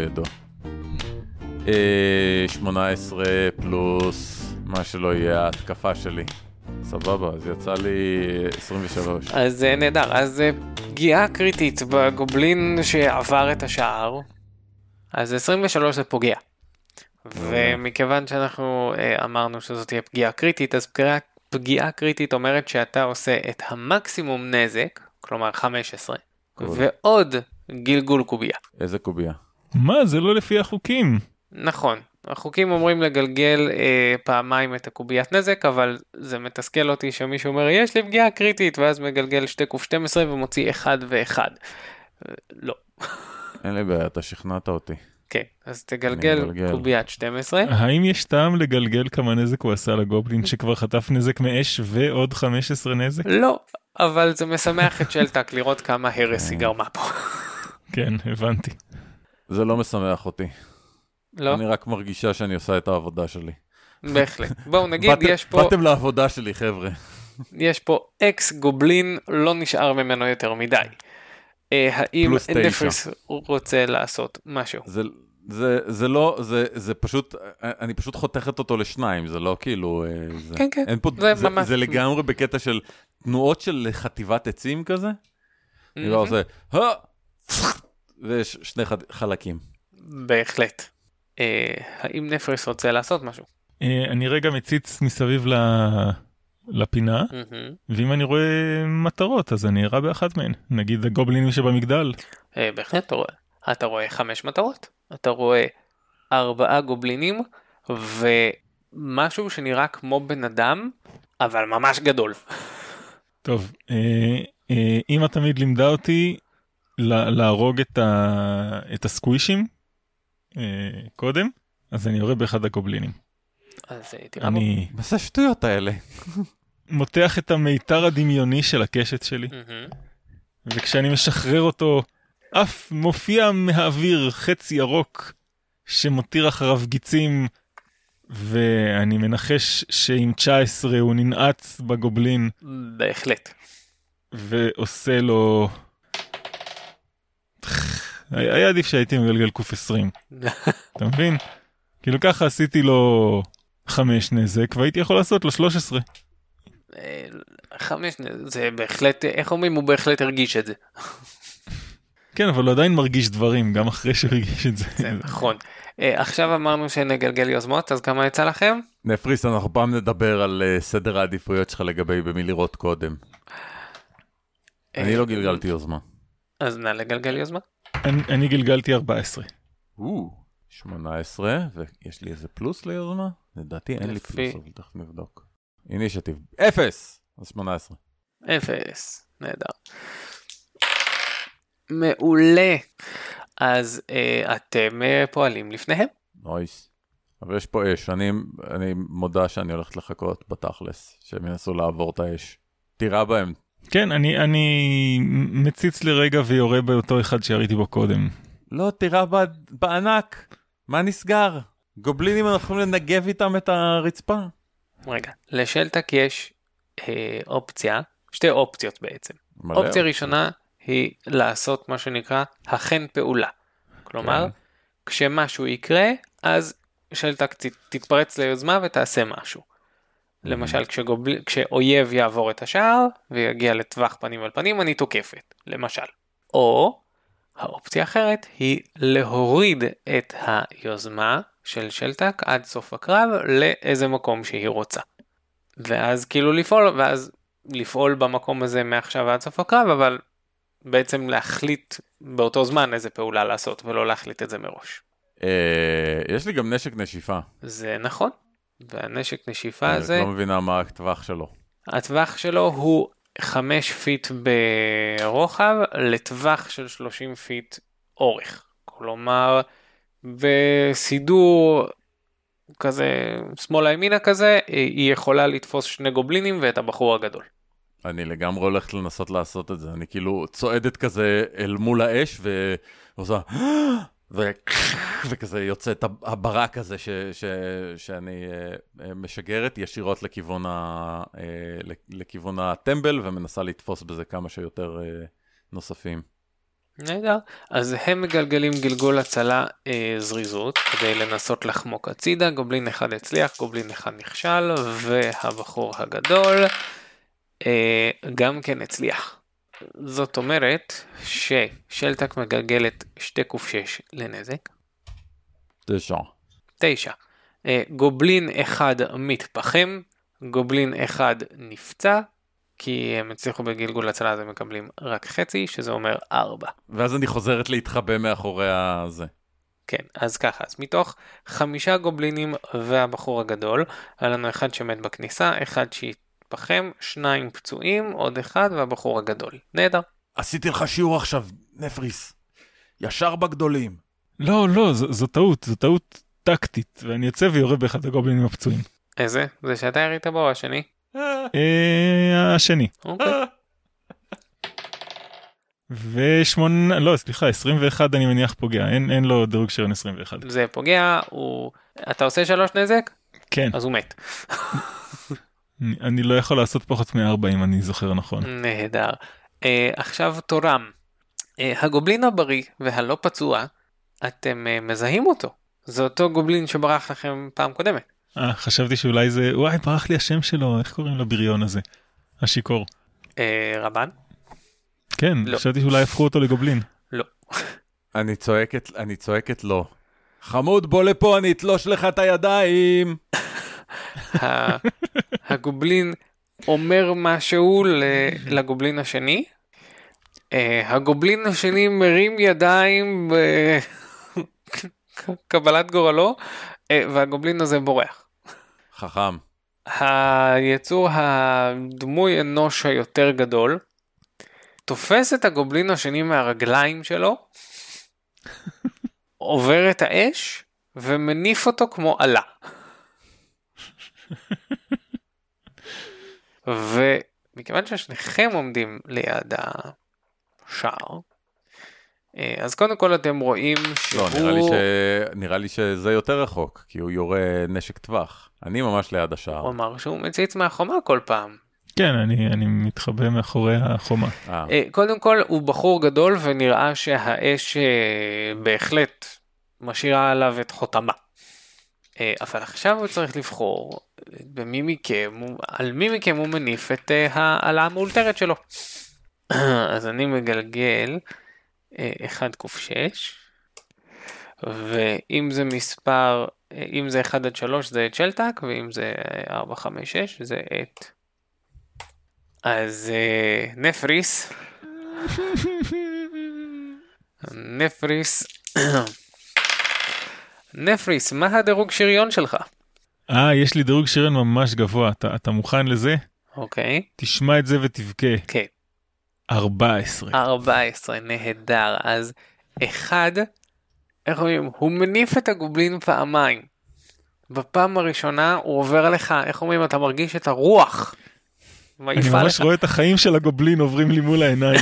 18 פלוס מה שלא יהיה ההתקפה שלי. סבבה, אז יצא לי 23. אז נהדר, אז פגיעה קריטית בגובלין שעבר את השער. אז 23 זה פוגע. ומכיוון שאנחנו אמרנו שזאת תהיה פגיעה קריטית, אז פגיעה קריטית אומרת שאתה עושה את המקסימום נזק, כלומר 15, ועוד גלגול קוביה. איזה קוביה? מה? זה לא לפי החוקים. נכון. החוקים אומרים לגלגל פעמיים את הקוביית נזק, אבל זה מתסכל אותי שמישהו אומר, יש לי פגיעה קריטית, ואז מגלגל 2 קוף 12 ומוציא 1 ו1. לא. אין לי בעיה, אתה שכנעת אותי. כן, אז תגלגל קוביית 12. האם יש טעם לגלגל כמה נזק הוא עשה לגובלין שכבר חטף נזק מאש ועוד 15 נזק? לא, אבל זה משמח את שלטק לראות כמה הרס היא גרמה פה. כן, הבנתי. זה לא משמח אותי. לא? אני רק מרגישה שאני עושה את העבודה שלי. בהחלט. בואו נגיד, יש פה... באתם לעבודה שלי, חבר'ה. יש פה אקס גובלין, לא נשאר ממנו יותר מדי. האם נפריס רוצה לעשות משהו? זה לא, זה פשוט, אני פשוט חותכת אותו לשניים, זה לא כאילו... כן, כן. זה לגמרי בקטע של תנועות של חטיבת עצים כזה. אני לא עושה... ויש שני חלקים. בהחלט. האם נפריס רוצה לעשות משהו? אני רגע מציץ מסביב לפינה, ואם אני רואה מטרות, אז אני אראה באחת מהן. נגיד הגובלינים שבמגדל. בהחלט אתה רואה. אתה רואה 5 מטרות, אתה רואה 4 גובלינים, ומשהו שנראה כמו בן אדם, אבל ממש גדול. טוב, אמא תמיד לימדה אותי להרוג את הסקווישים קודם, אז אני יורה באחד הגובלינים. אז תראה אני מה זה השטויות האלה? מותח את המיתר הדמיוני של הקשת שלי, וכשאני משחרר אותו, אף מופיע מהאוויר חצי ירוק שמותיר אחריו גיצים, ואני מנחש שעם 19 הוא ננעץ בגובלין. בהחלט. ועושה לו... היה עדיף שהייתי מגלגל קוף 20. אתה מבין? כאילו ככה עשיתי לו 5 נזק, והייתי יכול לעשות לו 13. 5 זה בהחלט, איך אומרים? הוא בהחלט הרגיש את זה. כן, אבל הוא עדיין מרגיש דברים, גם אחרי שהוא הרגיש את זה. זה נכון. עכשיו אמרנו שנגלגל יוזמות, אז כמה יצא לכם? נפריס, אנחנו פעם נדבר על סדר העדיפויות שלך לגבי במי לראות קודם. אני לא גלגלתי יוזמה. אז נא לגלגל יוזמה. אני גלגלתי 14. 18, ויש לי איזה פלוס ליוזמה? לדעתי אין לי לפי- פלוס, אבל תכף נבדוק. אינישטיב, 0! אז 18. 0. נהדר. מעולה. אז אתם פועלים לפניהם. נויס. אבל יש פה אש, אני מודע שאני הולכת לחכות בתכלס, שהם ינסו לעבור את האש. תירה בהם. כן, אני מציץ לרגע ויורה באותו אחד שיריתי בו קודם. לא, תירה בענק. מה נסגר? גובלינים אנחנו יכולים לנגב איתם את הרצפה. רגע, לשלטק יש אופציה, 2 אופציות בעצם. מלא. אופציה ראשונה היא לעשות מה שנקרא הכן פעולה. כלומר, כן. כשמשהו יקרה, אז שלטק תתפרץ ליוזמה ותעשה משהו. למשל, כשאויב יעבור את השער ויגיע לטווח פנים על פנים, אני תוקפת, למשל. או, האופציה האחרת היא להוריד את היוזמה של שלטק עד סוף הקרב לאיזה מקום שהיא רוצה. ואז כאילו לפעול במקום הזה מעכשיו עד סוף הקרב, אבל בעצם להחליט באותו זמן איזה פעולה לעשות, ולא להחליט את זה מראש. יש לי גם נשק נשיפה. זה נכון. והנשק נשיפה אני הזה, לא מבינה מה הטווח שלו. הטווח שלו הוא 5 פיט ברוחב לטווח של 30 פיט אורך. כלומר, בסידור כזה, שמאלה ימינה כזה, היא יכולה לתפוס 2 גובלינים ואת הבחור הגדול. אני לגמרי הולכת לנסות לעשות את זה. אני כאילו צועדת כזה אל מול האש ועושה... וכזה יוצא את הברק הזה שאני משגרת ישירות לכיוון הטמבל ומנסה לתפוס בזה כמה שיותר נוספים. נהדר. אז הם מגלגלים גלגול הצלה זריזות כדי לנסות לחמוק הצידה. גובלין אחד הצליח, גובלין אחד נכשל, והבחור הגדול גם כן הצליח. זאת אומרת ששלטק מגלגלת 2 קוף 6 לנזק. 9. גובלין אחד מתפחם, גובלין אחד נפצע, כי הם הצליחו בגלגול הצלה, אז הם מקבלים רק חצי, שזה אומר 4. ואז אני חוזרת להתחבא מאחורי הזה. כן, אז ככה, אז מתוך 5 גובלינים והבחור הגדול, היה לנו אחד שמת בכניסה, אחד שהתפחם, 2 פצועים, עוד אחד והבחור הגדול. נהדר. עשיתי לך שיעור עכשיו, נפריס. ישר בגדולים. לא, זו טעות טקטית, ואני יוצא ויורה באחד הגובלינים הפצועים. איזה? זה שאתה ירית בו, השני? השני. אוקיי. 21 אני מניח פוגע, אין לו דירוג שריון 21. זה פוגע, אתה עושה 3 נזק? כן. אז הוא מת. אני לא יכול לעשות פחות מ4 אם אני זוכר נכון. נהדר. עכשיו תורם. הגובלין הבריא והלא פצוע, אתם מזהים אותו. זה אותו גובלין שברח לכם פעם קודמת. חשבתי שאולי זה, וואי, ברח לי השם שלו, איך קוראים לבריון הזה? השיקור. רבן? כן, לא. חשבתי שאולי הפכו אותו לגובלין. לא. אני צועקת לו. חמוד, בוא לפה, אני אתלוש לך את הידיים. הגובלין אומר משהו לגובלין השני. הגובלין השני מרים ידיים בקבלת גורלו, והגובלין הזה בורח. חכם. היצור הדמוי אנוש היותר גדול, תופס את הגובלין השני מהרגליים שלו, עובר את האש, ומניף אותו כמו עלה. ומכיוון ששניכם עומדים ליד השער, אז קודם כל אתם רואים שהוא... לא, נראה לי שזה יותר רחוק, כי הוא יורה נשק טווח. אני ממש ליד השער. הוא אמר שהוא מציץ מהחומה כל פעם. כן, אני מתחבא מאחורי החומה. קודם כל הוא בחור גדול ונראה שהאש בהחלט משאירה עליו את חותמה. אבל עכשיו הוא צריך לבחור על מי מכם הוא מניף את העלה המאולתרת שלו. אז אני מגלגל 1ק6, ואם זה מספר, אם זה 1 עד 3 זה את שלטק, ואם זה 4, 5, 6 זה את... אז נפריס. נפריס, מה הדירוג שריון שלך? יש לי דירוג שריון ממש גבוה, אתה מוכן לזה? אוקיי. תשמע את זה ותבכה. כן. 14. 14, נהדר. אז אחד, איך אומרים, הוא מניף את הגובלין פעמיים. בפעם הראשונה הוא עובר לך, איך אומרים, אתה מרגיש את הרוח. אני ממש רואה את החיים של הגובלין עוברים לי מול העיניים.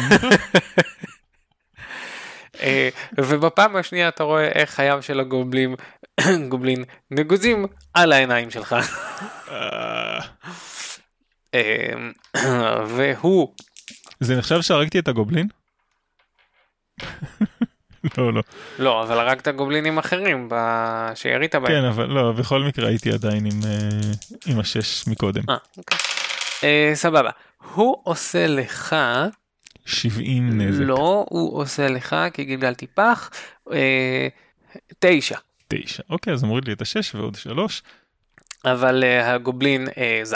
ובפעם השנייה אתה רואה איך חייו של הגובלין נגוזים על העיניים שלך. והוא... זה נחשב שהרגתי את הגובלין? לא. לא, אבל הרגת גובלינים אחרים שירית בהם. כן, אבל לא, בכל מקרה הייתי עדיין עם 6 מקודם. אוקיי. סבבה. הוא עושה לך... 70 נזק. לא, הוא עושה לך, כי גלגלתי פח, 9. 9, אוקיי, אז מוריד לי את 6 ועוד 3. אבל הגובלין זל.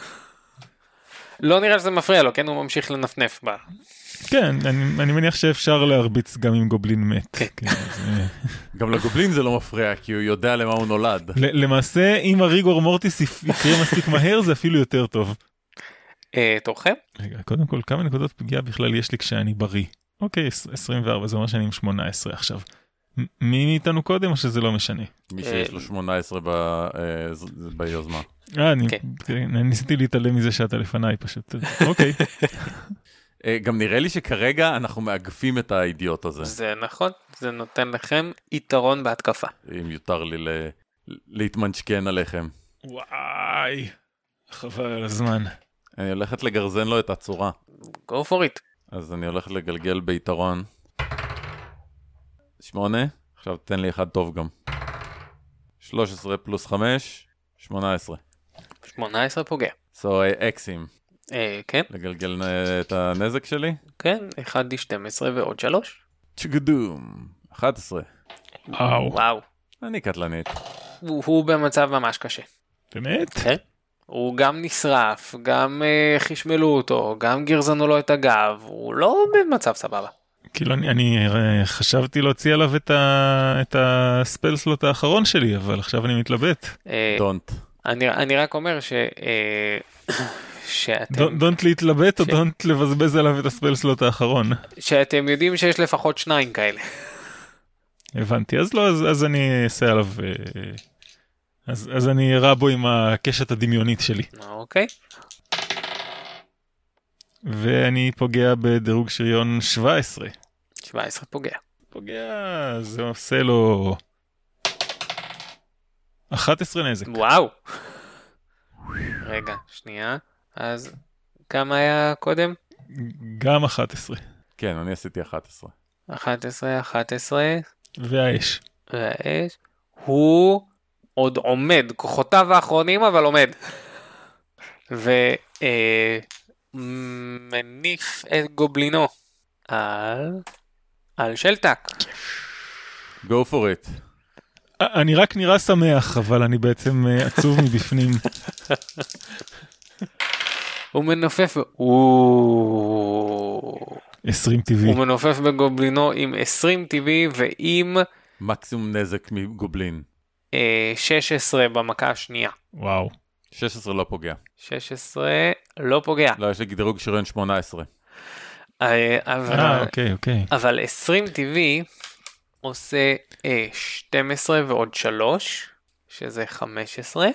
לא נראה שזה מפריע לו, כן? הוא ממשיך לנפנף בה. כן, אני מניח שאפשר להרביץ גם עם גובלין מת. כן. גם לגובלין זה לא מפריע, כי הוא יודע למה הוא נולד. למעשה, אם הריגור מורטיס יקרה מספיק מהר, זה אפילו יותר טוב. תורכם? רגע, קודם כל, כמה נקודות פגיעה בכלל יש לי כשאני בריא? אוקיי, 24, זה אומר שאני עם 18 עכשיו. מי מאיתנו קודם או שזה לא משנה? מי שיש לו 18 ביוזמה. אני ניסיתי להתעלם מזה שאתה לפניי פשוט. אוקיי. גם נראה לי שכרגע אנחנו מאגפים את האידיוט הזה. זה נכון, זה נותן לכם יתרון בהתקפה. אם יותר לי להתמנשכן עליכם. וואי, חבל על הזמן. אני הולכת לגרזן לו את הצורה. Go for it. אז אני הולך לגלגל ביתרון. 8, עכשיו תן לי אחד טוב גם. 13 פלוס 5, 18. 18 פוגע. So, אקסים. כן. לגלגל את הנזק שלי? כן, 1d12 ועוד 3. צ'גדום, 11. וואו. אני קטלנית. הוא במצב ממש קשה. באמת? כן. הוא גם נשרף, גם חשמלו אותו, גם גרזנו לו את הגב, הוא לא במצב סבבה. כאילו אני חשבתי להוציא עליו את הספל סלוט האחרון שלי, אבל עכשיו אני מתלבט. דונט. אני רק אומר שאתם... דונט להתלבט או דונט לבזבז עליו את הספל סלוט האחרון? שאתם יודעים שיש לפחות 2 כאלה. הבנתי, אז לא, אז אני אעשה עליו... אז אני אראה בו עם הקשת הדמיונית שלי. אוקיי. ואני פוגע בדירוג שריון 17. 17 פוגע. זה עושה לו 11 נזק. וואו. רגע, שנייה. אז כמה היה קודם? גם 11. כן, אני עשיתי 11. 11. והאש. הוא עוד עומד, כוחותיו האחרונים אבל עומד. ומניף את גובלינו על שלטק. Go for it. אני רק נראה שמח, אבל אני בעצם עצוב מבפנים. הוא מנופף, 20 טבעי. הוא מנופף בגובלינו עם 20 טבעי ועם מקסימום נזק מגובלין. 16 במכה השנייה. וואו. 16 לא פוגע. 16 לא פוגע. לא, יש לי דירוג שריון 18. אוקיי. אבל 20 טבעי עושה 12 ועוד 3, שזה 15.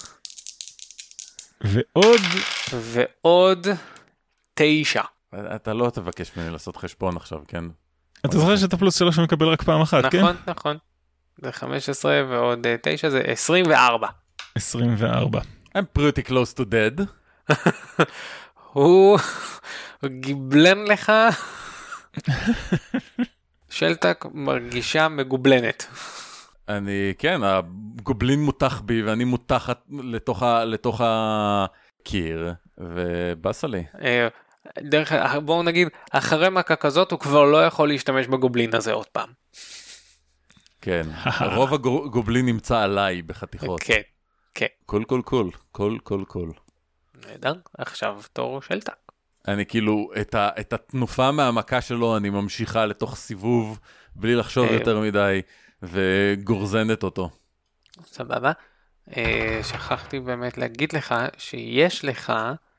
ועוד 9. אתה לא תבקש ממני לעשות חשבון עכשיו, כן? אתה זוכר שאתה פלוס 3 מקבל רק פעם אחת, כן? נכון. זה 15 ועוד 9 זה 24. 24. I'm pretty close to dead. הוא גיבלן לך. שלטק מרגישה מגובלנת. כן, הגובלין מותח בי ואני מותחת לתוך הקיר, ובאסה לי. בואו נגיד, אחרי מכה כזאת הוא כבר לא יכול להשתמש בגובלין הזה עוד פעם. כן, רוב הגובלין נמצא עליי בחתיכות. כן. קול. נהדר, עכשיו תור שלטק. אני כאילו, את התנופה מהמכה שלו אני ממשיכה לתוך סיבוב, בלי לחשוב יותר מדי, וגורזנת אותו. סבבה. שכחתי באמת להגיד לך שיש לך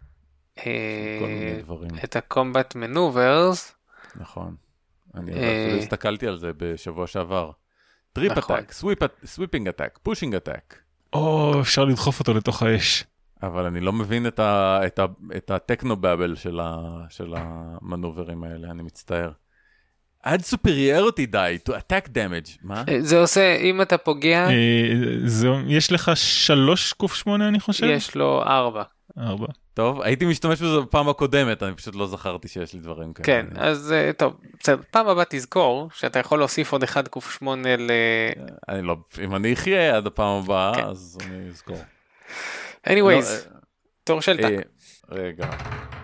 את ה-Combat Maneuvers. נכון. אני אפילו הסתכלתי על זה בשבוע שעבר. טריפ אטאק, סוויפינג אטאק, פושינג אטאק. אפשר לדחוף אותו לתוך האש. אבל אני לא מבין את הטכנו-באבל של המנוברים האלה, אני מצטער. Add superiority die to attack damage. מה? זה עושה, אם אתה פוגע... יש לך 3 ק8 אני חושב? יש לו 4. טוב, הייתי משתמש בזה בפעם הקודמת, אני פשוט לא זכרתי שיש לי דברים כאלה. כן, אז טוב, פעם הבאה תזכור שאתה יכול להוסיף עוד 1 ק8 אני לא, אם אני אחיה עד הפעם הבאה, אז אני אזכור. anyways, תור שלטק. רגע.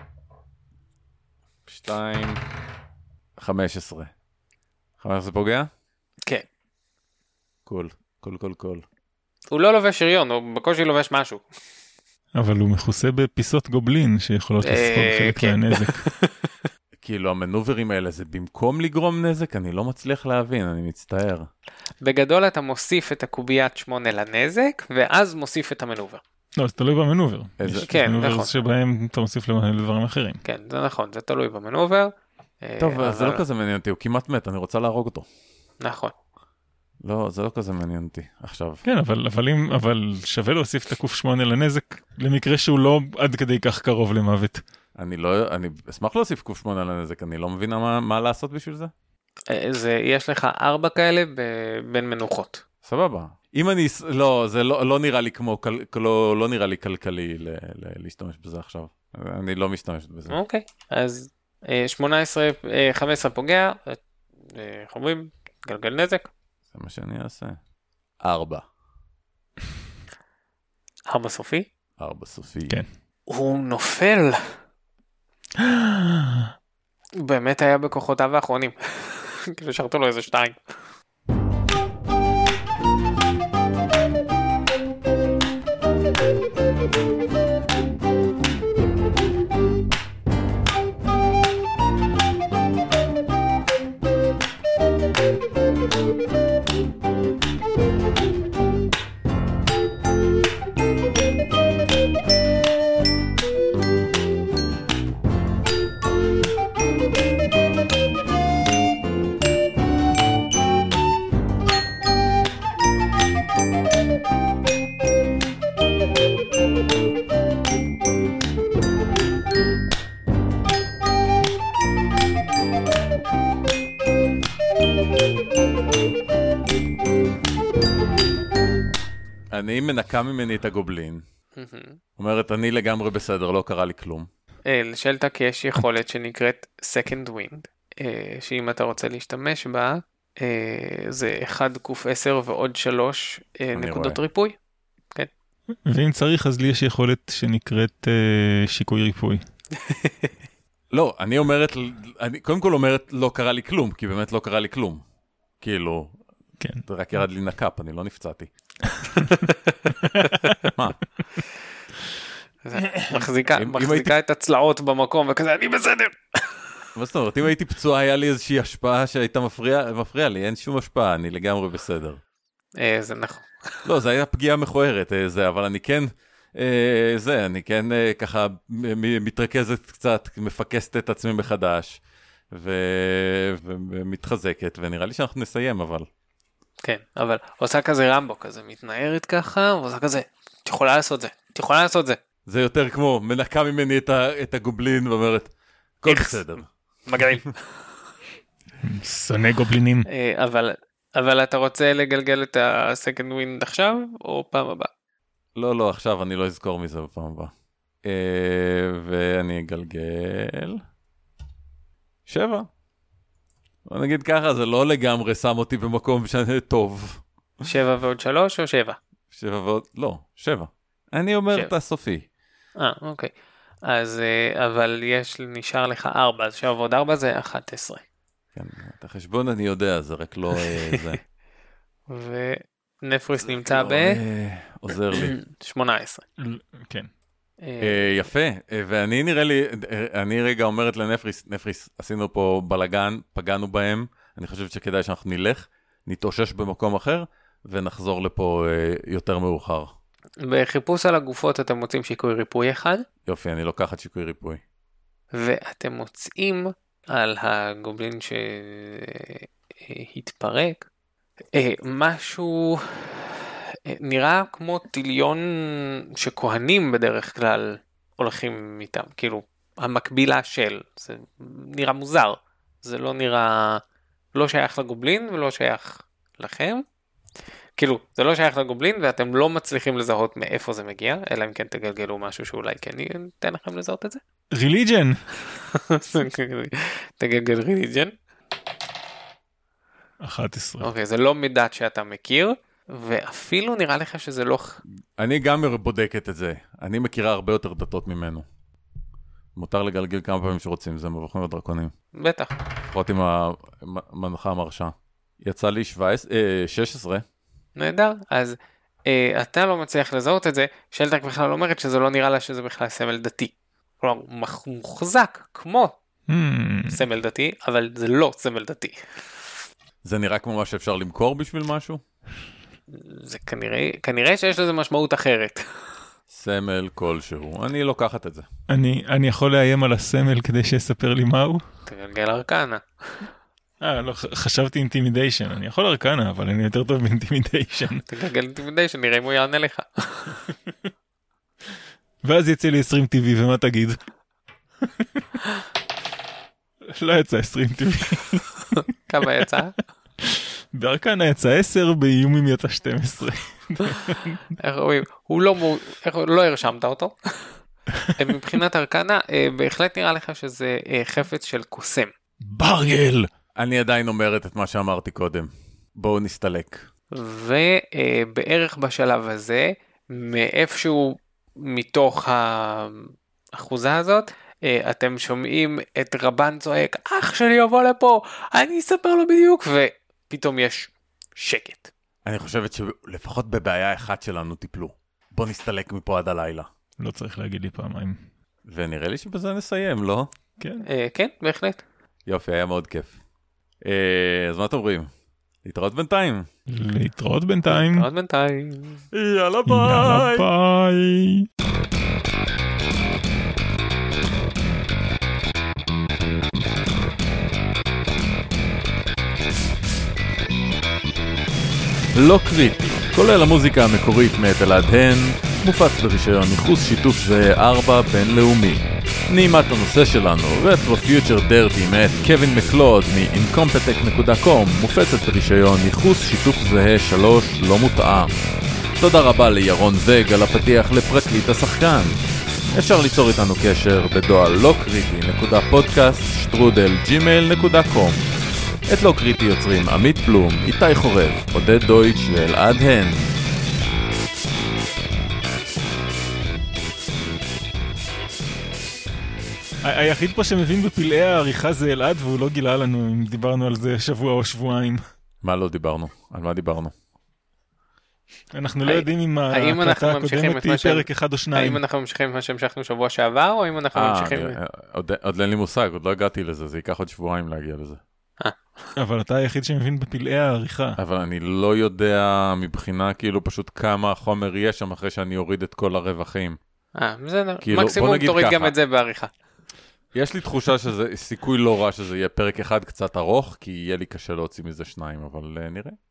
2, 15. 15 פוגע? כן. קול. הוא לא לובש שריון, הוא בקושי לובש משהו. אבל הוא מכוסה בפיסות גובלין שיכולות לספוג חלק מהנזק. כאילו המנוברים האלה זה במקום לגרום נזק? אני לא מצליח להבין, אני מצטער. בגדול אתה מוסיף את הקוביית 8 לנזק, ואז מוסיף את המנובר. לא, זה תלוי במנובר. כן, נכון. מנובר שבהם אתה מוסיף לדברים אחרים. כן, זה נכון, זה תלוי במנובר. טוב, זה לא כזה מעניין אותי, הוא כמעט מת, אני רוצה להרוג אותו. נכון. לא, זה לא כזה מעניין אותי, עכשיו. כן, אבל שווה להוסיף את ה-Q8 לנזק, למקרה שהוא לא עד כדי כך קרוב למוות. אני אשמח להוסיף Q8 לנזק, אני לא מבין מה לעשות בשביל זה. יש לך 4 כאלה בין מנוחות. סבבה. אם אני, לא, זה לא נראה לי לא נראה לי כלכלי להשתמש בזה עכשיו. אני לא משתמש בזה. אוקיי, אז 15 פוגע, איך אומרים? גלגל נזק. זה מה שאני אעשה. 4. 4 סופי? 4 סופי. כן. הוא נופל. באמת היה בכוחותיו האחרונים. כאילו שרתו לו איזה 2. אני מנקה ממני את הגובלין. אומרת, אני לגמרי בסדר, לא קרה לי כלום. לשלטק יש יכולת שנקראת Second Wind, שאם אתה רוצה להשתמש בה, זה 1Q10 ועוד 3 נקודות ריפוי. כן. ואם צריך, אז לי יש יכולת שנקראת שיקוי ריפוי. לא, אני קודם כל אומרת, לא קרה לי כלום, כי באמת לא קרה לי כלום. כאילו, כן. זה רק ירד לי נקאפ, אני לא נפצעתי. מה? מחזיקה את הצלעות במקום, וכזה, אני בסדר. מה זאת אומרת, אם הייתי פצוע, היה לי איזושהי השפעה שהייתה מפריע לי, אין שום השפעה, אני לגמרי בסדר. זה נכון. לא, זה היה פגיעה מכוערת, אבל אני כן, אני כן ככה מתרכזת קצת, מפקסת את עצמי מחדש, ומתחזקת, ונראה לי שאנחנו נסיים, אבל... כן, אבל עושה כזה רמבו, כזה מתנערת ככה, ועושה כזה, את יכולה לעשות זה. זה יותר כמו, מנקה ממני את הגובלין, ואומרת, הכל בסדר. מגעיל. שונא גובלינים. אבל אתה רוצה לגלגל את ה-second wind עכשיו, או פעם הבאה? לא, עכשיו אני לא אזכור מזה בפעם הבאה. ואני אגלגל... 7. בוא נגיד ככה, זה לא לגמרי שם אותי במקום שאני טוב. 7 ועוד 3 או 7? 7 ועוד... לא, 7. אני אומר את הסופי. אוקיי. אז, אבל נשאר לך 4, אז 7 ועוד 4 זה 11. כן, את החשבון אני יודע, זה רק לא זה. ונפריס נמצא ב... עוזר לי. 18. כן. יפה, ואני נראה לי, אני רגע אומרת לנפריס, עשינו פה בלגן, פגענו בהם, אני חושבת שכדאי שאנחנו נלך, נתאושש במקום אחר, ונחזור לפה יותר מאוחר. בחיפוש על הגופות אתם מוצאים שיקוי ריפוי אחד. יופי, אני לוקחת שיקוי ריפוי. ואתם מוצאים על הגובלין שהתפרק, משהו נראה כמו טיליון שכהנים בדרך כלל הולכים איתם, כאילו המקבילה של, זה נראה מוזר, זה לא נראה, לא שייך לגובלין ולא שייך לכם, כאילו זה לא שייך לגובלין ואתם לא מצליחים לזהות מאיפה זה מגיע, אלא אם כן תגלגלו משהו שאולי כן ניתן לכם לזהות את זה. ריליג'ן. תגלגל ריליג'ן. 11. אוקיי, זה לא מידע שאתה מכיר, ואפילו נראה לך שזה לא... אני גם בודקת את זה. אני מכירה הרבה יותר דתות ממנו. מותר לגלגל כמה פעמים שרוצים, זה מבוכים ודרקונים. בטח. לפחות עם המנחה המרשה. יצא לי 16. נהדר, אז אתה לא מצליח לזהות את זה, שלטק בכלל אומרת שזה לא נראה לה שזה בכלל סמל דתי. כלומר, הוא מוחזק כמו סמל דתי, אבל זה לא סמל דתי. זה נראה כמו מה שאפשר למכור בשביל משהו? זה כנראה שיש לזה משמעות אחרת. סמל כלשהו, אני לוקחת את זה. אני יכול לאיים על הסמל כדי שיספר לי מהו? תגלגל ארקנה. לא, חשבתי אינטימידיישן, אני יכול ארקנה, אבל אני יותר טוב באינטימידיישן. תגלגל אינטימידיישן, נראה אם הוא יענה לך. ואז יצא לי 20 טבעי, ומה תגיד? לא יצא 20 טבעי. כמה יצא? בארקנה יצא 10, באיומים יצא 12. איך רואים? לא הרשמת אותו. מבחינת ארקנה, בהחלט נראה לך שזה חפץ של קוסם. ברגל! אני עדיין אומרת את מה שאמרתי קודם. בואו נסתלק. ובערך בשלב הזה, מאיפשהו מתוך האחוזה הזאת, אתם שומעים את רבן צועק, אח שלי יבוא לפה, אני אספר לו בדיוק, ופתאום יש שקט. אני חושבת שלפחות בבעיה אחת שלנו טיפלו. בוא נסתלק מפה עד הלילה. לא צריך להגיד לי פעמיים. ונראה לי שבזה נסיים, לא? כן. כן, בהחלט. יופי, היה מאוד כיף. אז מה אתם אומרים? להתראות בינתיים. להתראות בינתיים. יאללה ביי. יאללה ביי. לא קריטי, כולל המוזיקה המקורית מאת אלעד הן, מופץ ברישיון ייחוס שיתוף זה 4 בינלאומי. נעימת הנושא שלנו, רטרו פיוטר דרטי מאת קווין מקלוד מ-incompetech.com, מופצת ברישיון ייחוס שיתוף זהה 3 לא מותאם. תודה רבה לירון זג על הפתיח לפרקליט השחקן. אפשר ליצור איתנו קשר בדואל לא קריטי.podcast@gmail.com. את לא קריטי יוצרים עמית פלום, איתי חורב, עודד דויטש ואלעד הן. היחיד פה שמבין בפלאי העריכה זה אלעד, והוא לא גילה לנו אם דיברנו על זה שבוע או שבועיים. מה לא דיברנו? על מה דיברנו? אנחנו לא יודעים אם האם אנחנו ההקלטה ממשיכים הקודמת את היא מה פרק אחד או שניים. האם אנחנו ממשיכים את מה שהמשכנו שבוע שעבר, או האם אנחנו ממשיכים... עוד אין לי מושג, עוד לא הגעתי לזה, זה ייקח עוד שבועיים להגיע לזה. אבל אתה היחיד שמבין בפלאי העריכה. אבל אני לא יודע מבחינה כאילו פשוט כמה חומר יש שם אחרי שאני אוריד את כל הרווחים. בסדר, כאילו, בוא מקסימום נגיד תוריד ככה. גם את זה בעריכה. יש לי תחושה שזה סיכוי לא רע שזה יהיה פרק אחד קצת ארוך, כי יהיה לי קשה להוציא מזה שניים, אבל נראה.